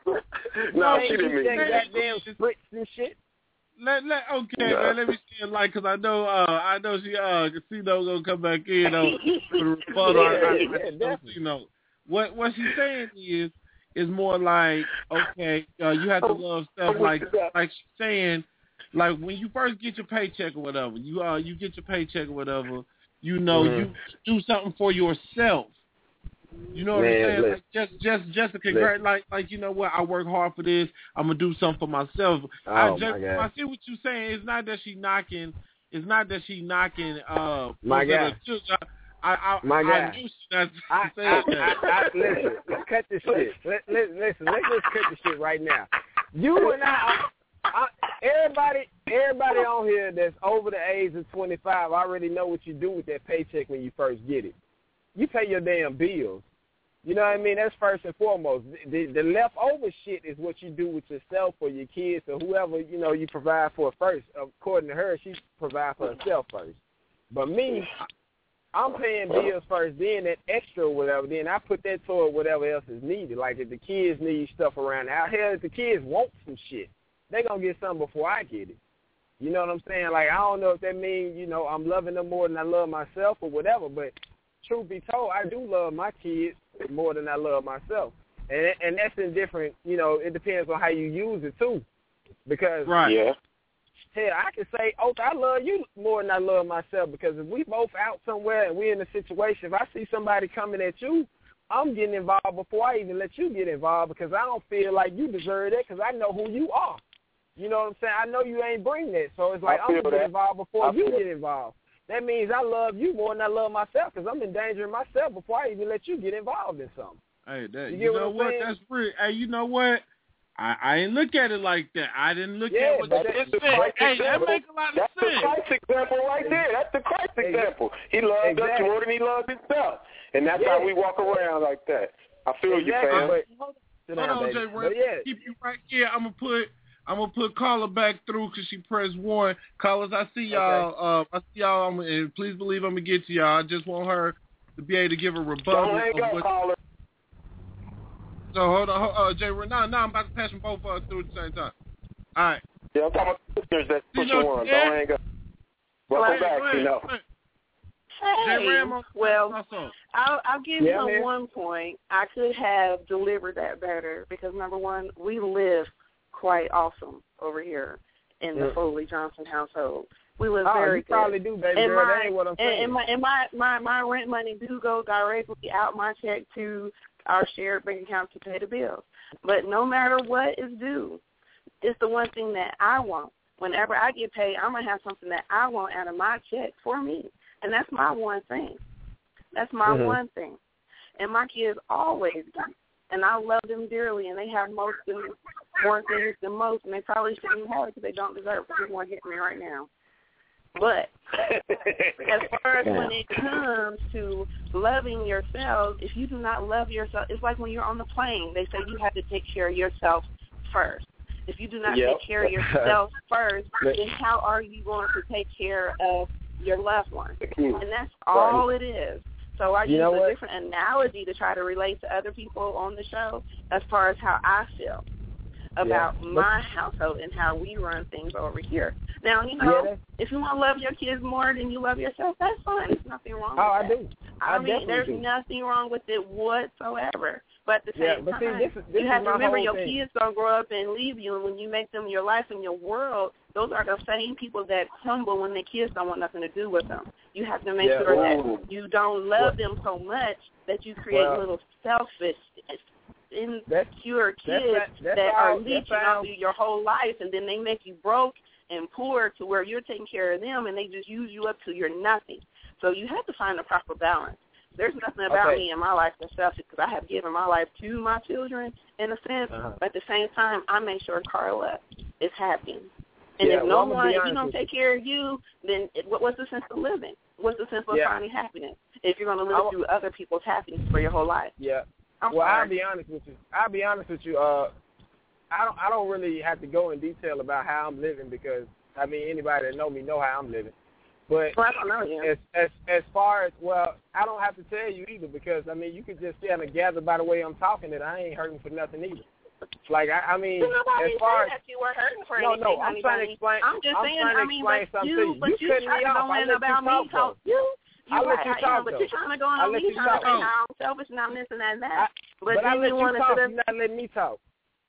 No, They she didn't eat mean that that. goddamn spritz and shit. Let let okay, Yeah. man. Let me see it like, cause I know uh I know she uh Casino gonna come back in on for the rebuttal. I, I, I, Yeah, I, definitely. you know what what she's saying is is more like, okay, uh, you have to love stuff like like she's saying, like when you first get your paycheck or whatever, you uh you get your paycheck or whatever, you know, Mhm. you do something for yourself. You know what Man, I'm saying? listen. Like just just just to congrat, like like you know what, I work hard for this. I'm gonna do something for myself. I Oh, just my God. I see what you're saying. It's not that she knocking. It's not that she knocking. Uh, My was it a God. children? I I My I, God. I knew she not I, saying I, that. I, I, listen, let's cut this shit. Let, let, listen, let's just cut this shit right now. You and I, I, everybody, everybody on here that's over the age of twenty-five already know what you do with that paycheck when you first get it. You pay your damn bills. You know what I mean? That's first and foremost. The, the, the leftover shit is what you do with yourself or your kids or whoever, you know, you provide for first. According to her, she provide for herself first. But me, I'm paying bills first, then that extra or whatever, then I put that toward whatever else is needed. Like if the kids need stuff around out here, if the kids want some shit, they going to get something before I get it. You know what I'm saying? Like, I don't know if that means, you know, I'm loving them more than I love myself or whatever, but truth be told, I do love my kids more than I love myself. And and that's in different, you know, it depends on how you use it too. Because Right. Yeah. hell, I can say, oh, I love you more than I love myself, because if we both out somewhere and we're in a situation, if I see somebody coming at you, I'm getting involved before I even let you get involved, because I don't feel like you deserve that, because I know who you are. You know what I'm saying? I know you ain't bring that, so it's like I'm going to get involved before you get involved. That means I love you more than I love myself, because I'm endangering myself before I even let you get involved in something. Hey, that, you, you know what? what That's real. Hey, you know what? I, I ain't look at it like that. I didn't look yeah, at what you just said. Hey, that make a lot of that's sense. That's the Christ example right there. That's the Christ example. He loved exactly. us more than he loved himself. And that's yeah. how we walk around like that. I feel exactly. you, fam. But, hold on, Jay Ray. Yeah. Keep you right here. I'm gonna put I'm gonna put Carla back through because she pressed one. Callers, I see y'all. Okay. Uh, I see y'all. I'm, and please believe I'm gonna get to y'all. I just want her to be able to give a rebuttal. Don't hang up, caller. So hold on, hold, uh, Jay Ray. No, no, I'm about to pass them both uh, through at the same time. All right. Yeah, I'm talking about sisters that push you know, one. yeah. Don't hang up. Welcome hey, back, you know. Hey, well, I'll, I'll give yeah, you man. one point. I could have delivered that better because, number one, we live quite awesome over here in yeah. the Foley Johnson household. We live oh, very you good. probably do, baby and girl. My, that ain't what I'm saying. And, and, my, and my, my, my rent money do go directly out my check to our shared bank account to pay the bills. But no matter what is due, it's the one thing that I want. Whenever I get paid, I'm going to have something that I want out of my check for me. And that's my one thing. That's my mm-hmm. one thing. And my kids always do. And I love them dearly, and they have most and more things than most, and they probably shouldn't have it because they don't deserve it. They want to hit me right now. But as far as yeah. when it comes to loving yourself, if you do not love yourself, it's like when you're on the plane. They say you have to take care of yourself first. If you do not yep. take care of yourself first, then how are you going to take care of your loved one? And that's all it is. So I you use know a what? different analogy to try to relate to other people on the show as far as how I feel about yeah. my household and how we run things over here. Now, you know, yeah, if you want to love your kids more than you love yourself, that's fine. There's nothing wrong oh, with that. I do. I, I mean, there's do. nothing wrong with it whatsoever. But at the same yeah, but time, see, this is, this you have is to remember whole your thing. kids don't grow up and leave you, and when you make them your life and your world, those are the same people that humble when their kids don't want nothing to do with them. You have to make yeah, sure well, that you don't love well, them so much that you create well, little selfish, insecure that's, kids that's, that's that how, are leeching how, off you your whole life, and then they make you broke and poor to where you're taking care of them, and they just use you up to you're nothing. So you have to find the proper balance. There's nothing about okay. me in my life that's selfish because I have given my life to my children in a sense, uh-huh. but at the same time, I make sure Carla is happy. And yeah, if no well, one, if you don't you. take care of you, then it, what, what's the sense of living? What's the sense of yeah. finding happiness if you're going to live I'm, through other people's happiness for your whole life? Yeah. I'm well, sorry. I'll be honest with you. I'll be honest with you. Uh, I don't. I don't really have to go in detail about how I'm living because I mean anybody that know me know how I'm living. But well, I don't know you. as as as far as well, I don't have to tell you either because I mean you could just kind of gather by the way I'm talking that I ain't hurting for nothing either. Like I, I mean, nobody as far as that you were hurting for no, anything, no, I'm honey, trying honey. to explain. I'm just I'm saying. trying to I mean, explain but something you, to you. but You you cut trying me to off. go I in let about you talk, me talk. though. You, you I let right, you I talk, am, but though. you're trying to go on I a let me you trying talk. to say how I'm selfish and I'm this and that and that. I, but but I then let you you wanted talk. to. You're not letting me talk.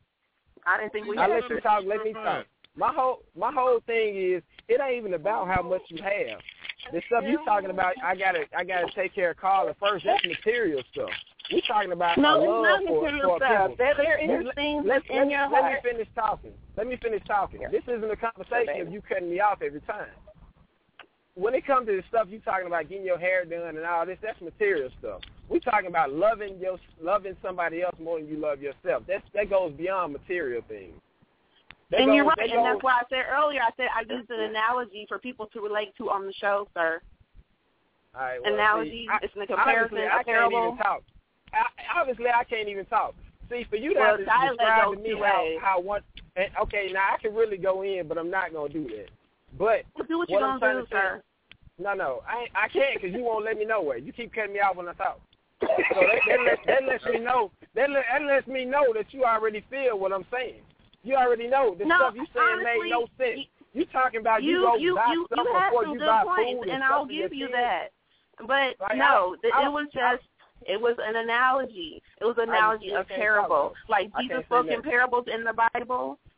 I didn't think we. I had let to. you talk. Let me talk. My whole my whole thing is it ain't even about how much you have. The stuff you talking about, I gotta I gotta take care of Carla first. That's material stuff. We talking about no, a it's love not for, material for stuff. people. There, there is let, things let, in let, your let heart. me finish talking. Let me finish talking. This isn't a conversation of you cutting me off every time. When it comes to the stuff you talking about, getting your hair done and all this, that's material stuff. We talking about loving your loving somebody else more than you love yourself. That's that goes beyond material things. That and goes, you're right, that and goes, that's why I said earlier. I said I used an analogy for people to relate to on the show, sir. All right, well, analogy. See, I, it's in a comparison. I a parable. Can't even talk. I, obviously, I can't even talk. See, for you to well, have to describe to me how, how one. And, okay, now I can really go in, but I'm not gonna do that. But well, do what, what you're I'm gonna trying do, to say, sir. No, no, I I can't because you won't let me know where. You keep cutting me off when I talk. So that, that, lets, that lets me know. That, let, that lets me know that you already feel what I'm saying. You already know the no, stuff you saying honestly, made no sense. You, you talking about you, you go you buy you, stuff you have before some you good buy points, food and, and stuff I'll for your give you kids. that. But like, no, I, I, it was just it was an analogy. It was an analogy, a parable. Like Jesus spoke in parables in the Bible,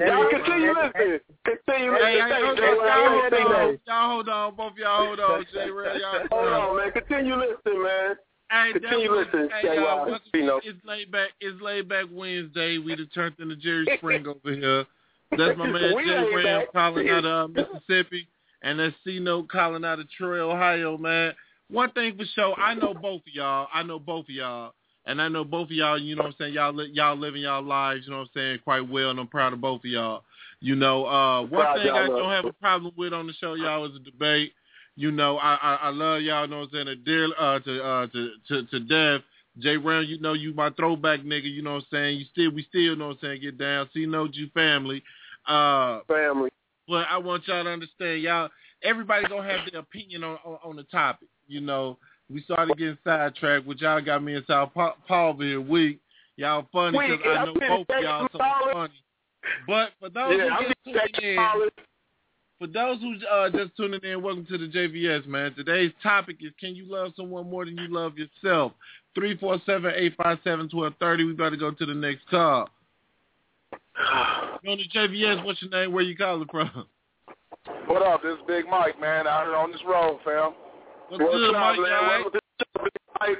Y'all continue listening. Continue listening. Hey, hey, okay, y'all hold on. Y'all hold on. Both y'all hold on. J. Ray, y'all hold on, man. Continue listening, man. Hey, Continue listening, hey, J uh, Y. You know. It's laid back. It's laid back Wednesday. We done turned into Jerry Spring over here. That's my man We Jay laid Ram back. calling out of uh, Mississippi, and that's C-Note calling out of Troy, Ohio, man. One thing for sure, I know both of y'all. I know both of y'all. And I know both of y'all, you know what I'm saying, y'all li- y'all living y'all lives, you know what I'm saying, quite well, and I'm proud of both of y'all. You know, uh, one Proud thing I y'all don't love. have a problem with on the show, y'all, is a debate. You know, I I, I love y'all, you know what I'm saying, a dear, uh, to, uh, to, to, to death. Jay Brown, you know, you my throwback nigga, you know what I'm saying, you still, we still, you know what I'm saying, get down, see, know you family. Uh, family. But I want y'all to understand, y'all, everybody gonna have their opinion on, on, on the topic, you know. We started getting sidetracked, which y'all got me in South Paulville week. Y'all funny because I know both of y'all, so it's funny. But for those yeah, who just tuning in, for those who uh, just tuning in, welcome to the J V S, man. Today's topic is, can you love someone more than you love yourself? three four seven, eight five seven, one two three zero. We got to go to the next call. On the J V S, what's your name? Where you calling from? What up? This is Big Mike, man, out here on this road, fam. What's, What's good, Mike? Man? Mike?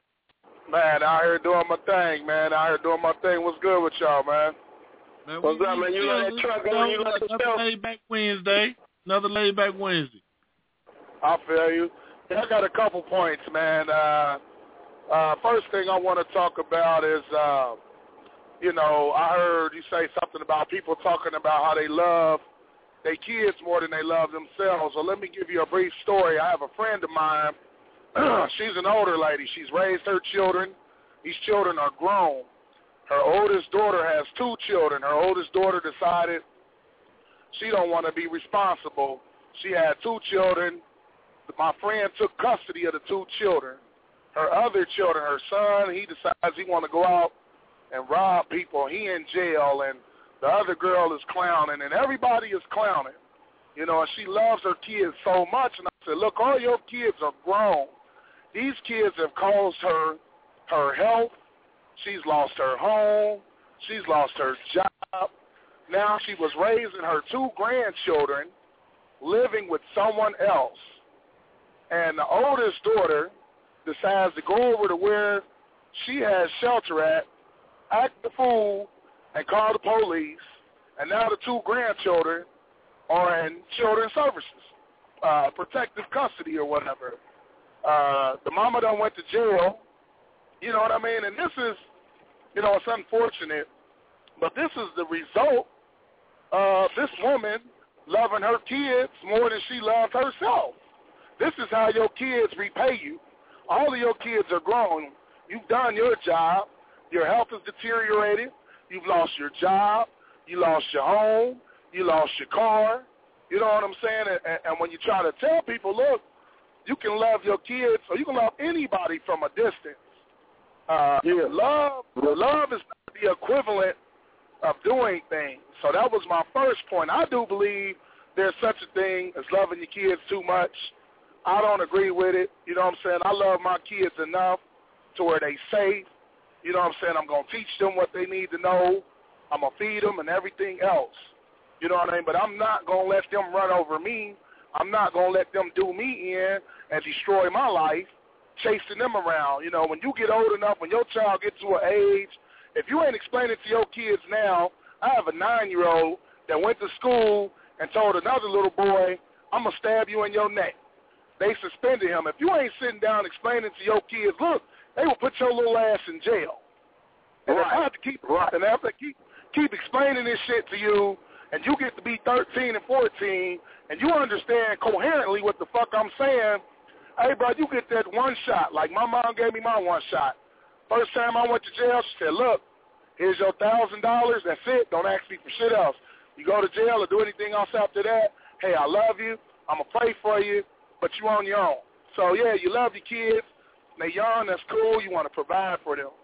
Man, out here doing my thing, man. Out here doing my thing. What's good with y'all, man? man What's up, man? You know that truck over you like Another laid back Wednesday. Another laid back Wednesday. I feel you. Yeah, I got a couple points, man. Uh, uh, first thing I want to talk about is, uh, you know, I heard you say something about people talking about how they love their kids more than they love themselves. So let me give you a brief story. I have a friend of mine. She's an older lady. She's raised her children. These children are grown. Her oldest daughter has two children. Her oldest daughter decided she don't want to be responsible. She had two children. My friend took custody of the two children. Her other children, her son, he decides he want to go out and rob people. He in jail, and the other girl is clowning, and everybody is clowning. You know, and she loves her kids so much. And I said, look, all your kids are grown. These kids have caused her her health. She's lost her home. She's lost her job. Now she was raising her two grandchildren, living with someone else. And the oldest daughter decides to go over to where she has shelter at, act the fool, and call the police. And now the two grandchildren are in children's services, uh, protective custody or whatever. Uh, the mama done went to jail. You know what I mean? And this is, you know, it's unfortunate, but this is the result of this woman loving her kids more than she loved herself. This is how your kids repay you. All of your kids are grown. You've done your job. Your health is deteriorated. You've lost your job. You lost your home. You lost your car. You know what I'm saying? And, and when you try to tell people, look, you can love your kids or you can love anybody from a distance. Uh, yeah. Love, love is not the equivalent of doing things. So that was my first point. I do believe there's such a thing as loving your kids too much. I don't agree with it. You know what I'm saying? I love my kids enough to where they safe. You know what I'm saying? I'm going to teach them what they need to know. I'm going to feed them and everything else. You know what I mean? But I'm not going to let them run over me. I'm not going to let them do me in and destroy my life, chasing them around. You know, when you get old enough, when your child gets to an age, if you ain't explaining to your kids now, I have a nine-year-old that went to school and told another little boy, I'm going to stab you in your neck. They suspended him. If you ain't sitting down explaining to your kids, look, they will put your little ass in jail. And right. if I have to keep right. and I have to keep keep explaining this shit to you, and you get to be thirteen and fourteen, and you understand coherently what the fuck I'm saying, hey, bro, you get that one shot. Like my mom gave me my one shot. First time I went to jail, she said, look, here's your one thousand dollars. That's it. Don't ask me for shit else. You go to jail or do anything else after that, hey, I love you. I'm going to pray for you, but you on your own. So, yeah, you love your kids. They young, that's cool. You want to provide for them.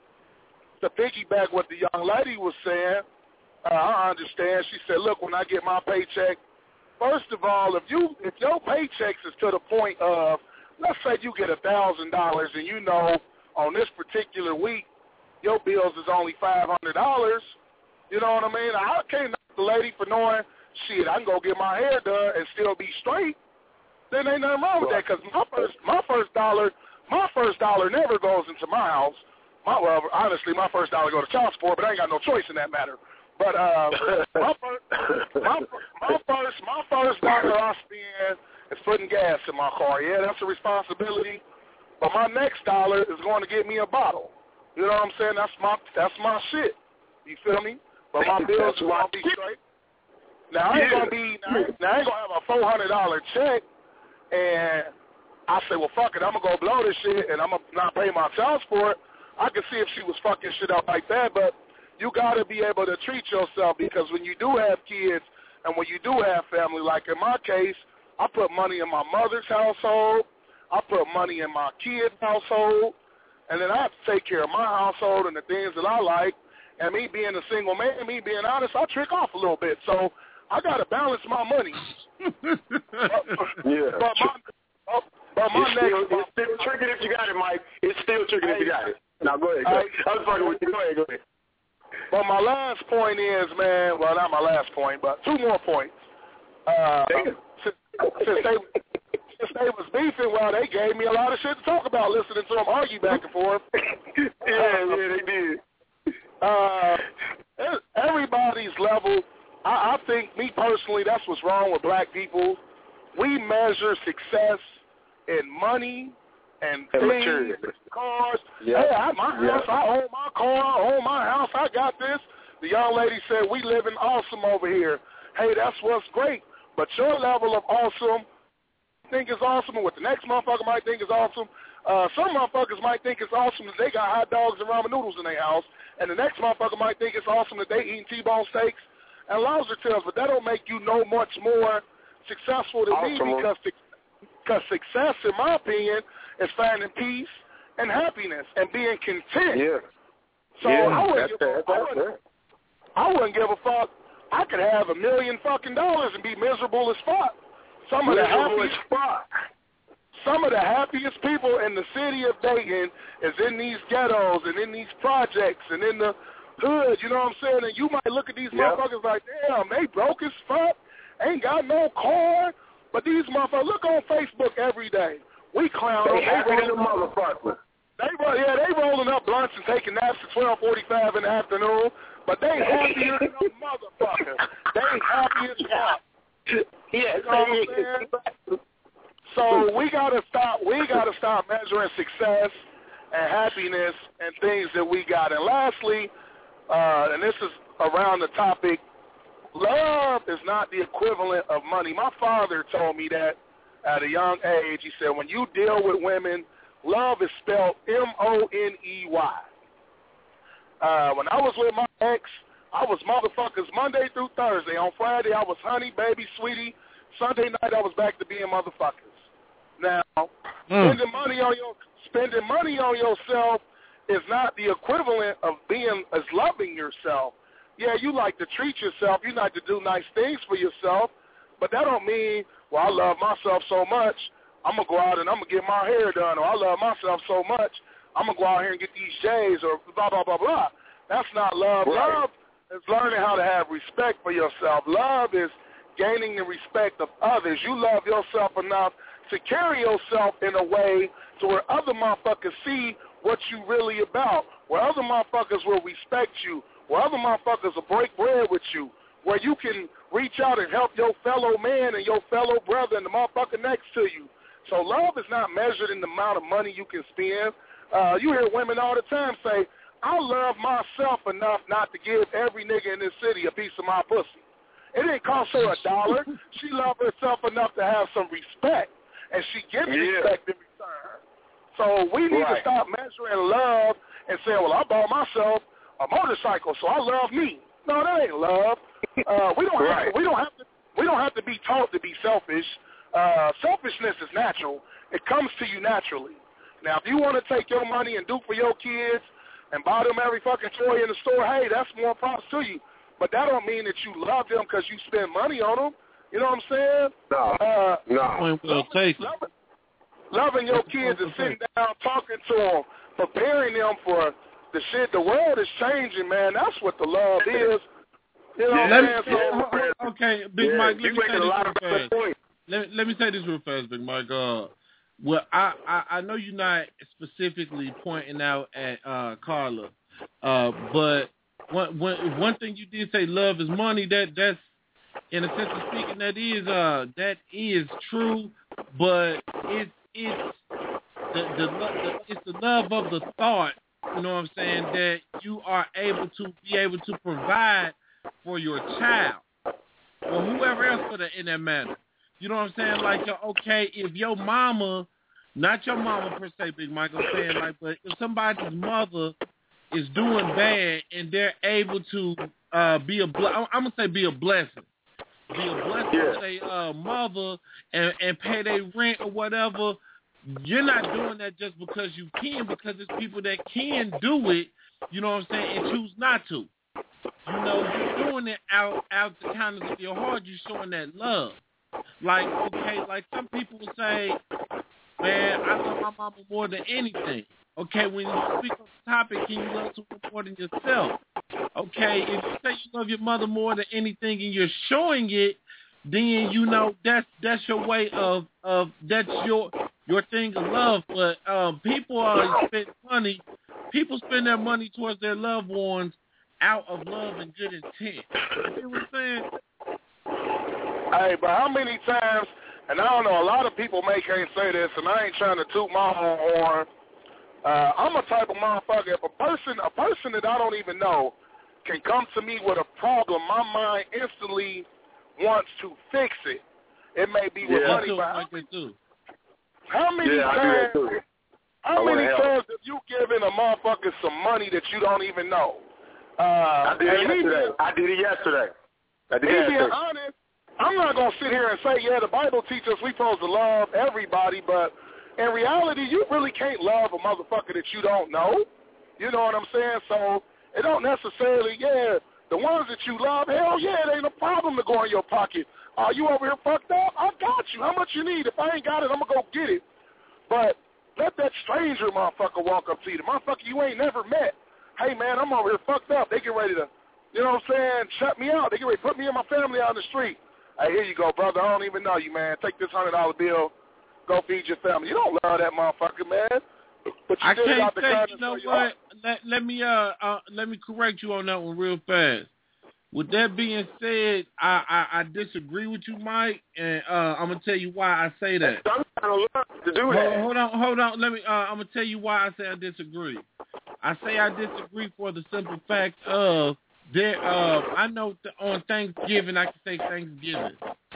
To piggyback what the young lady was saying, uh, I understand. She said, look, when I get my paycheck, first of all, if you if your paychecks is to the point of, let's say you get one thousand dollars and you know on this particular week your bills is only five hundred dollars, you know what I mean? I can't knock the lady for knowing, shit, I can go get my hair done and still be straight. Then ain't nothing wrong with that because my first, my first dollar my first dollar never goes into my house. My, well, honestly, my first dollar goes to child support, but I ain't got no choice in that matter. But uh, my, first, my, my first my first dollar I spend is putting gas in my car. Yeah, that's a responsibility. But my next dollar is going to get me a bottle. You know what I'm saying? That's my that's my shit. You feel me? But my bills are gonna be straight. Now I ain't gonna be now, now I ain't gonna have a four hundred dollar check, and I say, well, fuck it, I'm gonna go blow this shit, and I'm gonna not pay my child support. I can see if she was fucking shit up like that, but you gotta be able to treat yourself, because when you do have kids and when you do have family, like in my case, I put money in my mother's household, I put money in my kids' household, and then I have to take care of my household and the things that I like. And me being a single man, me being honest, I trick off a little bit. So I got to balance my money. Yeah. But my, but my it's, next, still, it's still tricky if you got it, Mike. It's still tricky if you got it. Now, go ahead. Go ahead. I was fucking with you. Go ahead. Go ahead. But my last point is, man, well, not my last point, but two more points. Uh, since, since, they, since they was beefing, well, they gave me a lot of shit to talk about listening to them argue back and forth. yeah, uh, yeah, they did. Uh, everybody's level, I, I think, me personally, that's what's wrong with black people. We measure success in money and things, cars. Yeah. Hey, I, my house, yeah. I own my car, I own my house, I got this. The young lady said, we living awesome over here. Hey, that's what's great. But your level of awesome, think is awesome, and what the next motherfucker might think is awesome. Uh, some motherfuckers might think it's awesome that they got hot dogs and ramen noodles in their house, and the next motherfucker might think it's awesome that they eating T-bone steaks and lobster tails, but that don't make you no much more successful than awesome. me, because because success, in my opinion, is finding peace and happiness and being content. Yeah. So yeah, I, wouldn't give, a, I, wouldn't, I wouldn't give a fuck. I could have a million fucking dollars and be miserable as fuck. Some of miserable the happiest fuck. Some of the happiest people in the city of Dayton is in these ghettos and in these projects and in the hood, you know what I'm saying? And you might look at these yep. motherfuckers like, damn, they broke as fuck, ain't got no car. But these motherfuckers, look on Facebook every day. We clown them. They happy to the motherfucker. They, yeah, they rolling up blunts and taking naps at twelve forty-five in the afternoon, but they happier than a motherfucker. They happy as fuck. Yes, you know what I'm saying? So we gotta stop. We gotta stop measuring success and happiness and things that we got. And lastly, uh, and this is around the topic, love is not the equivalent of money. My father told me that at a young age. He said, when you deal with women, love is spelled M O N E Y. Uh, when I was with my ex, I was motherfuckers Monday through Thursday. On Friday, I was honey, baby, sweetie. Sunday night, I was back to being motherfuckers. Now, mm. spending money on your spending money on yourself is not the equivalent of being as loving yourself. Yeah, you like to treat yourself. You like to do nice things for yourself, but that don't mean, well, I love myself so much, I'm going to go out and I'm going to get my hair done, or I love myself so much, I'm going to go out here and get these J's, or blah, blah, blah, blah. That's not love. Right. Love is learning how to have respect for yourself. Love is gaining the respect of others. You love yourself enough to carry yourself in a way to where other motherfuckers see what you really about, where other motherfuckers will respect you, where other motherfuckers will break bread with you, where you can reach out and help your fellow man and your fellow brother and the motherfucker next to you. So love is not measured in the amount of money you can spend. Uh, you hear women all the time say, I love myself enough not to give every nigga in this city a piece of my pussy. It didn't cost her a dollar. She loved herself enough to have some respect, and she gets yeah. respect in return. So we need right. to stop measuring love and saying, well, I bought myself a motorcycle, so I love me. No, that ain't love. Uh, we don't right. have to, we don't have to we don't have to be taught to be selfish. Uh, selfishness is natural. It comes to you naturally. Now, if you want to take your money and do for your kids and buy them every fucking toy in the store, hey, that's more props to you. But that don't mean that you love them because you spend money on them. You know what I'm saying? No, uh, no. Loving, loving, loving your kids and sitting down, talking to them, preparing them for the shit. The world is changing, man. That's what the love is. You know yeah, what I'm saying? So, okay, Big yeah, Mike, let me say this real fast. Point. Let, let me say this real fast, Big Mike. Uh, Well, I, I, I know you're not specifically pointing out at uh, Carla, uh, but one, one one thing you did say, love is money. That that's in a sense of speaking, that is uh that is true, but it's it's the the, the it's the love of the thought. You know what I'm saying? That you are able to be able to provide for your child or whoever else for the in that matter. You know what I'm saying? Like, okay, if your mama, not your mama per se, Big Mike, I'm saying, like, but if somebody's mother is doing bad and they're able to uh, be a, ble- I'm going to say be a blessing. Be a blessing yeah. to their uh, mother and, and pay their rent or whatever, you're not doing that just because you can, because it's people that can do it, you know what I'm saying, and choose not to. You know, you're doing it out, out the kindness of your heart. You're showing that love. Like, okay, like some people would say, man, I love my mama more than anything. Okay, when you speak on the topic, can you love someone more than yourself? Okay, if you say you love your mother more than anything and you're showing it, then you know that's that's your way of of that's your your thing of love. But um, people are spend money. People spend their money towards their loved ones out of love and good intent. You know what I'm saying? Hey, but how many times, and I don't know, a lot of people may can't say this, and I ain't trying to toot my own horn. Uh, I'm a type of motherfucker. If a person, a person that I don't even know can come to me with a problem, my mind instantly wants to fix it. It may be with yeah, money, too, but how, like too. how many yeah, times, how many times have you given a motherfucker some money that you don't even know? Uh, I did it yesterday. Being, I did it yesterday. I did me yesterday. being honest, I'm not going to sit here and say, yeah, the Bible teaches us we're supposed to love everybody, but in reality, you really can't love a motherfucker that you don't know. You know what I'm saying? So it don't necessarily, yeah, the ones that you love, hell yeah, it ain't a problem to go in your pocket. Are you over here fucked up? I got you. How much you need? If I ain't got it, I'm going to go get it. But let that stranger motherfucker walk up to you. The motherfucker you ain't never met. Hey, man, I'm over here fucked up. They get ready to, you know what I'm saying, shut me out. They get ready to put me and my family out on the street. Hey, here you go, brother. I don't even know you, man. Take this one hundred dollar bill. Go feed your family. You don't love that motherfucker, man. But you I did can't got the say, you know what? Let, let me uh, uh let me correct you on that one real fast. With that being said, I, I, I disagree with you, Mike, and uh, I'm gonna tell you why I say that. I'm trying to learn to do that. Hold, hold on, hold on. Let me. Uh, I'm gonna tell you why I say I disagree. I say I disagree for the simple fact of there. Uh, I know th- on Thanksgiving I can say Thanksgiving.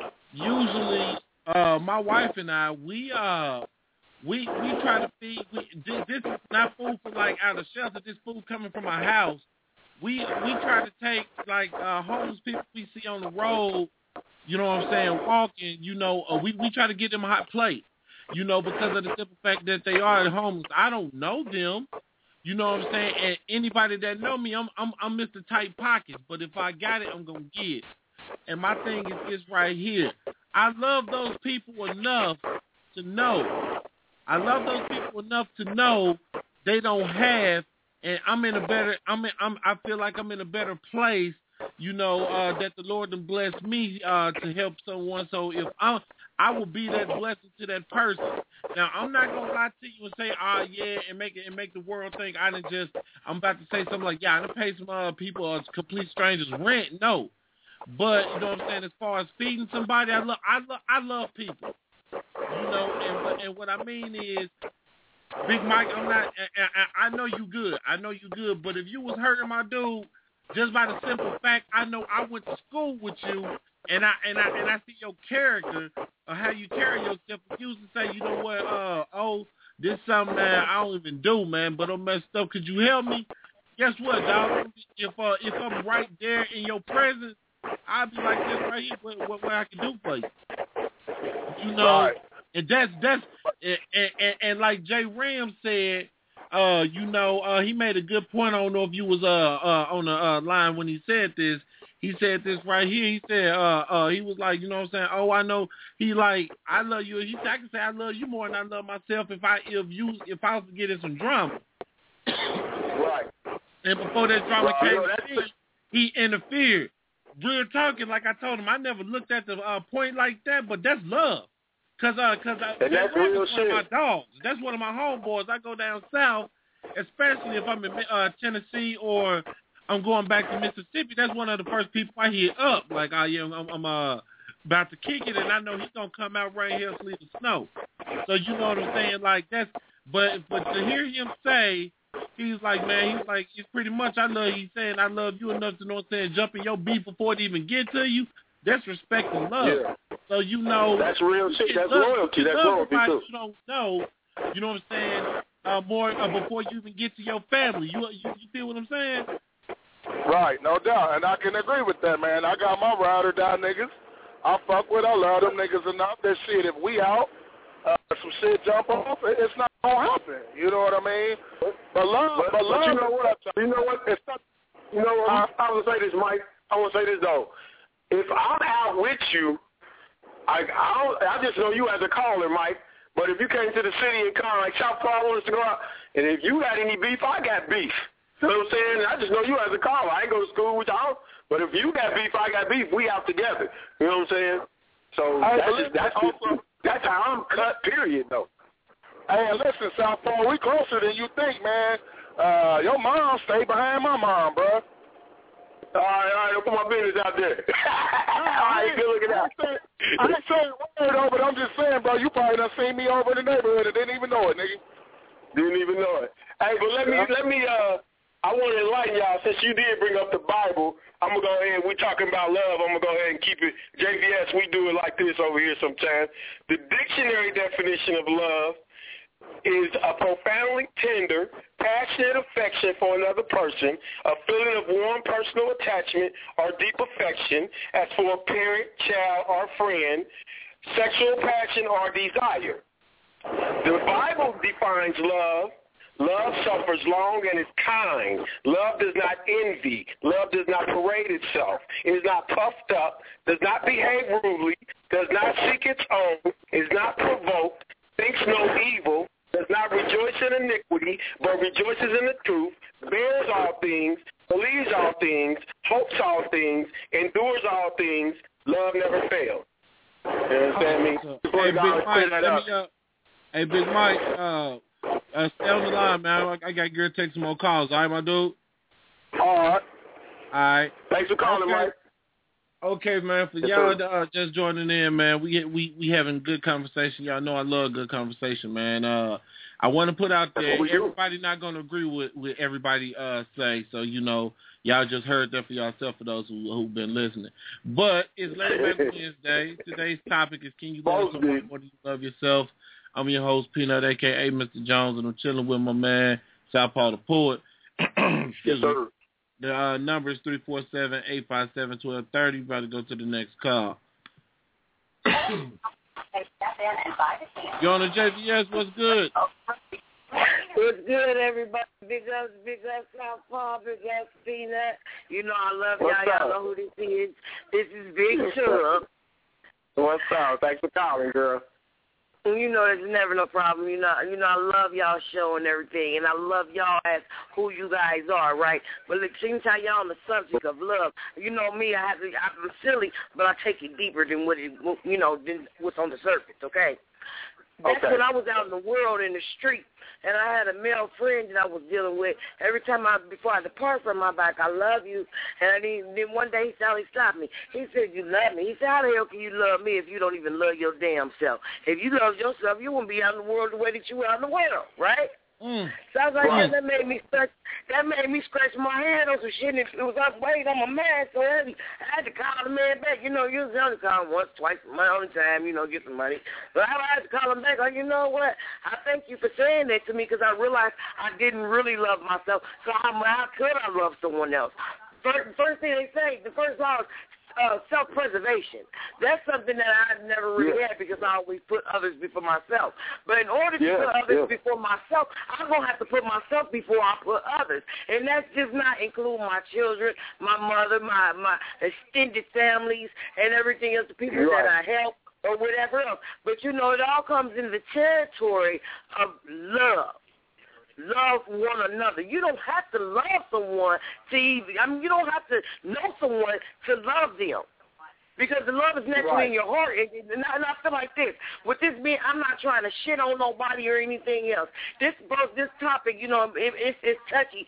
Usually, uh, my wife and I, we uh. We we try to feed. We, this, this is not food for like out of shelter. This food coming from our house. We we try to take like uh, homeless people we see on the road. You know what I'm saying? Walking. You know, uh, we we try to get them a hot plate. You know, because of the simple fact that they are homeless. I don't know them. You know what I'm saying? And anybody that know me, I'm I'm I'm Mister Tight Pockets. But if I got it, I'm gonna get. And my thing is this right here. I love those people enough to know. I love those people enough to know they don't have, and I'm in a better. I'm. In, I'm. I feel like I'm in a better place. You know uh, that the Lord has blessed me uh, to help someone. So if I, I will be that blessing to that person. Now I'm not gonna lie to you and say, ah, yeah, and make it and make the world think I didn't just. I'm about to say something like, yeah, I done paid some uh, people, uh, complete strangers, rent. No, but you know what I'm saying. As far as feeding somebody, I love. I love. I love people. You know, and what, and what I mean is, Big Mike, I'm not, I, I know you good. I know you good, but if you was hurting my dude, just by the simple fact, I know I went to school with you, and I and I and I see your character or how you carry yourself. If you was to say, you know what, uh, oh, this is something that I don't even do, man, but I'm messed up. Could you help me? Guess what, dog? If uh, if I'm right there in your presence, I'll be like this right here. What, what, what I can do for you? You know, right. and that's that's and, and, and like Jay Ram said, uh, you know, uh, he made a good point. I don't know if you was uh, uh on the uh, line when he said this. He said this right here. He said, uh, uh, he was like, you know what I'm saying? Oh, I know. He like, I love you. He said, I can say I love you more than I love myself if I if you if I was to get in some drama. Right. And before that drama right. came, Yo, to me, he interfered. Real talking, like I told him, I never looked at the uh, point like that, but that's love. Cause, uh, cause I, and that's real one shit. of my dogs. That's one of my homeboys. I go down south, especially if I'm in uh, Tennessee or I'm going back to Mississippi. That's one of the first people I hit up. Like, I, you know, I'm, I'm uh, about to kick it, and I know he's gonna come out right here and sleep the snow. So you know what I'm saying? Like that's. But but to hear him say, he's like, man, he's like, it's pretty much. I love. He's saying, I love you enough to know what I'm saying. Jump in your beef before it even get to you. That's respect and love. Yeah. So you know that's real shit. That's love, loyalty. That's loyalty too. You don't know. You know what I'm saying? Uh, more uh, before you even get to your family. You, you you feel what I'm saying? Right, no doubt, and I can agree with that, man. I got my ride or die niggas. I fuck with. I love them niggas enough. That shit, if we out, uh, some shit jump off, it, it's not gonna happen. You know what I mean? But love, but, but love. But you know what? You know what? It's not, you know what? I, I want to say this, Mike. I want to say this though. If I'm out with you, I I, don't, I just know you as a caller, Mike. But if you came to the city and called like South Paul wants to go out, and if you got any beef, I got beef. You know what I'm saying? I just know you as a caller. I ain't go to school with y'all. But if you got beef, I got beef. We out together. You know what I'm saying? So hey, that's just that's also, that's how I'm cut. Period, though. Hey, listen, South Paul, we closer than you think, man. Uh, your mom stay behind my mom, bro. All right, all right, don't put my business out there. All right, good looking out. I ain't saying word over, but I'm just saying, bro, you probably done seen me over in the neighborhood and didn't even know it, nigga. Didn't even know it. Hey, but let me, let me, uh, I want to enlighten y'all, since you did bring up the Bible, I'm going to go ahead, we're talking about love, I'm going to go ahead and keep it, J V S, we do it like this over here sometimes. The dictionary definition of love is a profoundly tender, passionate affection for another person, a feeling of warm personal attachment or deep affection, as for a parent, child, or friend, sexual passion or desire. The Bible defines love. Love suffers long and is kind. Love does not envy. Love does not parade itself. It is not puffed up, does not behave rudely, does not seek its own, is not provoked, thinks no evil, does not rejoice in iniquity, but rejoices in the truth, bears all things, believes all things, hopes all things, endures all things. Love never fails. You understand me? Hey, Big Mike, let me, uh, hey, Big Mike, uh, uh, stay on the line, man. I got to get take some more calls. All right, my dude? All right. All right. Thanks for calling, okay. Mike. Okay, man. For yes, y'all uh, just joining in, man, we we we having good conversation. Y'all know I love good conversation, man. Uh, I want to put out there, everybody do. Not going to agree with, with everybody uh, say, so, you know, y'all just heard that for yourself for those who, who've been listening. But it's Laid Back Wednesday. Today's topic is, can you love someone more than you love yourself? I'm your host, Peanut, a k a. Mister Jones, and I'm chilling with my man, South Paul the Poet. Excuse me. The uh, number is three four seven, eight five seven, one two three zero. About to go to the next call. You're on the J V S. What's good? What's good, everybody? Big ups, big ups, South Paul, big ups, Peanut. You know I love y'all. Y'all know who this is. This is Big Chubb. What's up? Thanks for calling, girl. You know, there's never no problem. You know, you know, I love y'all show and everything, and I love y'all as who you guys are, right? But look, seems how y'all on the subject of love. You know me, I have to, I'm silly, but I take it deeper than what it, you know, than what's on the surface. Okay. That's okay. When I was out in the world in the street, and I had a male friend that I was dealing with. Every time I, before I depart from my back, I love you. And I didn't, then one day he finally stopped me. He said, you love me. He said, how the hell can you love me if you don't even love your damn self? If you love yourself, you wouldn't be out in the world the way that you were out in the world, right? Mm. So I was like, right. yeah, that made me scratch, that made me scratch my head on some shit. And it was like, wait, I'm a man, so I had to call the man back. You know, usually I only call him once, twice, my only time, you know, get some money. But I had to call him back. Like, you know what? I thank you for saying that to me because I realized I didn't really love myself. So how, how could I love someone else? First, first thing they say, the first law is Uh, self-preservation. That's something that I never really yeah. had because I always put others before myself. But in order to yeah, put others yeah. before myself, I'm going to have to put myself before I put others. And that's just not including my children, my mother, my, my extended families, and everything else, the people right. that I help or whatever else. But, you know, it all comes in the territory of love. Love one another. You don't have to love someone to even, I mean, you don't have to know someone to love them. because the love is naturally Right. in your heart. And, and, I, and I feel like this. With this being, I'm not trying to shit on nobody or anything else. This this topic, you know, it, it's, it's touchy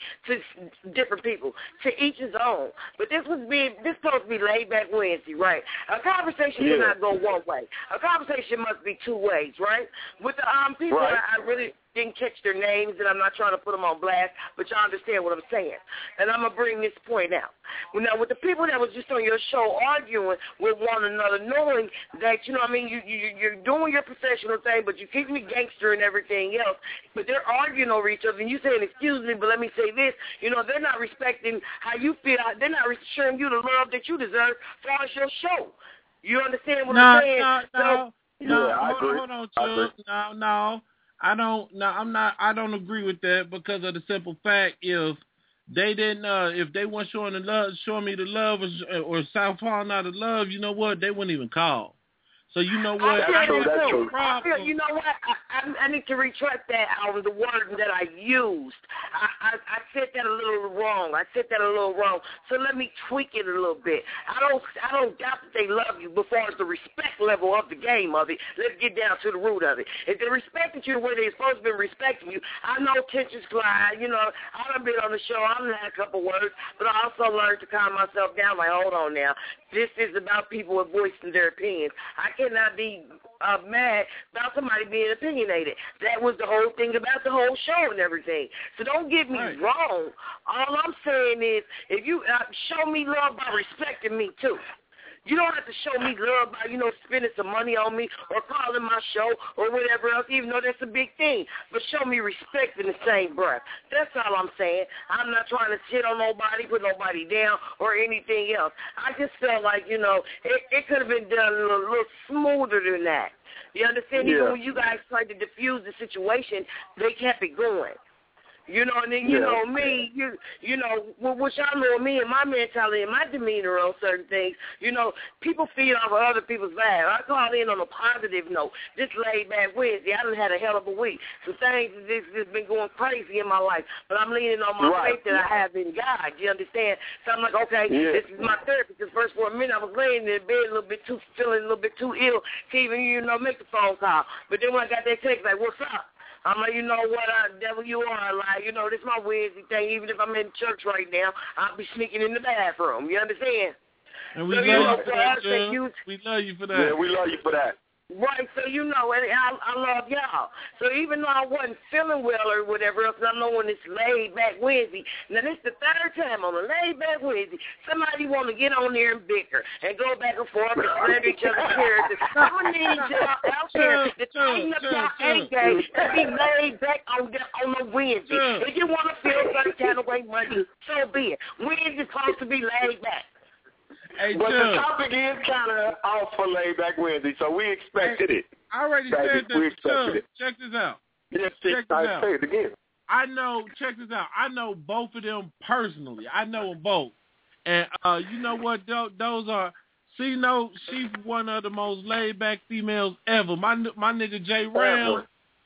to different people. To each his own. But this was being, this supposed to be laid back Wednesday, right? A conversation Yeah. cannot go one way. A conversation must be two ways, right? With the um people, Right. I, I really didn't catch their names, and I'm not trying to put them on blast, but y'all understand what I'm saying. And I'm going to bring this point out. Well, now, with the people that was just on your show arguing with one another, knowing that, you know what I mean, you, you, you're doing your professional thing, but you keep me gangster and everything else, but they're arguing over each other, and you saying, excuse me, but let me say this, you know, they're not respecting how you feel. They're not showing you the love that you deserve for your show. You understand what no, I'm saying? No, no, so, no, Yeah, I hold, agree. hold on, I Chuck. No, no. I don't. No, I'm not. I don't agree with that because of the simple fact if they didn't, uh, if they weren't showing the love, showing me the love, or, or southpawing out of love, you know what? They wouldn't even call. So you know what? I feel That's true, that that's too. true. I feel, you know what? I, I, I need to retract that out of the word that I used. I, I, I said that a little wrong. I said that a little wrong. So let me tweak it a little bit. I don't I don't doubt that they love you, but as far as the respect level of the game of it, let's get down to the root of it. If they respected you the way they're supposed to be respecting you, I know tensions fly. You know, I done been on the show. I done had a couple words, but I also learned to calm myself down. Like, hold on now. This is about people voicing their opinions. I cannot be uh, mad about somebody being opinionated. That was the whole thing about the whole show and everything. So don't get me Right. wrong. All I'm saying is, if you uh, show me love by respecting me too. You don't have to show me love by, you know, spending some money on me or calling my show or whatever else, even though that's a big thing. But show me respect in the same breath. That's all I'm saying. I'm not trying to shit on nobody, put nobody down or anything else. I just felt like, you know, it, it could have been done a little, little smoother than that. You understand? Yeah. Even when you guys tried to diffuse the situation, they kept it going. You know, and then, you Yeah. know, me, you you know, what y'all know me and my mentality and my demeanor on certain things, you know, people feed off of other people's lives. I call in on a positive note. This laid back Wednesday, I done had a hell of a week. Some things has just been going crazy in my life, but I'm leaning on my Right. faith that I have in God. You understand? So I'm like, okay, Yeah. this is my therapy. Because first for a minute, I was laying in bed a little bit too, feeling a little bit too ill to even, you know, make the phone call. But then when I got that text, like, what's up? I'm like, you know what, uh, devil, you are. Like, you know, this is my Wednesday thing. Even if I'm in church right now, I'll be sneaking in the bathroom. You understand? And we So, love you you know, for for that, us that Chuck. you- We love you for that. Yeah, we love you for that. Right, so you know, and I, I love y'all. So even though I wasn't feeling well or whatever else, I know when it's laid back Wednesday. Now this the third time on a laid back Wednesday, somebody want to get on there and bicker and go back and forth and slander each other's characters. I'm gonna need y'all out there to tighten up y'all A game and be laid back on the on the Wednesday. If you want to feel some kind of way Monday, so be it. Wednesday's supposed to be laid back. Hey, But the Chuck. topic is kind of off for laid back Wednesday, so we expected it. I already Baby, said that. we Chuck, expected it. check this out. Yes, Check this I out. say it again. I know, check this out. I know both of them personally. I know them both. And uh, you know what? Those, those are, see, no, she's one of the most laid-back females ever. My my nigga Jay Ram,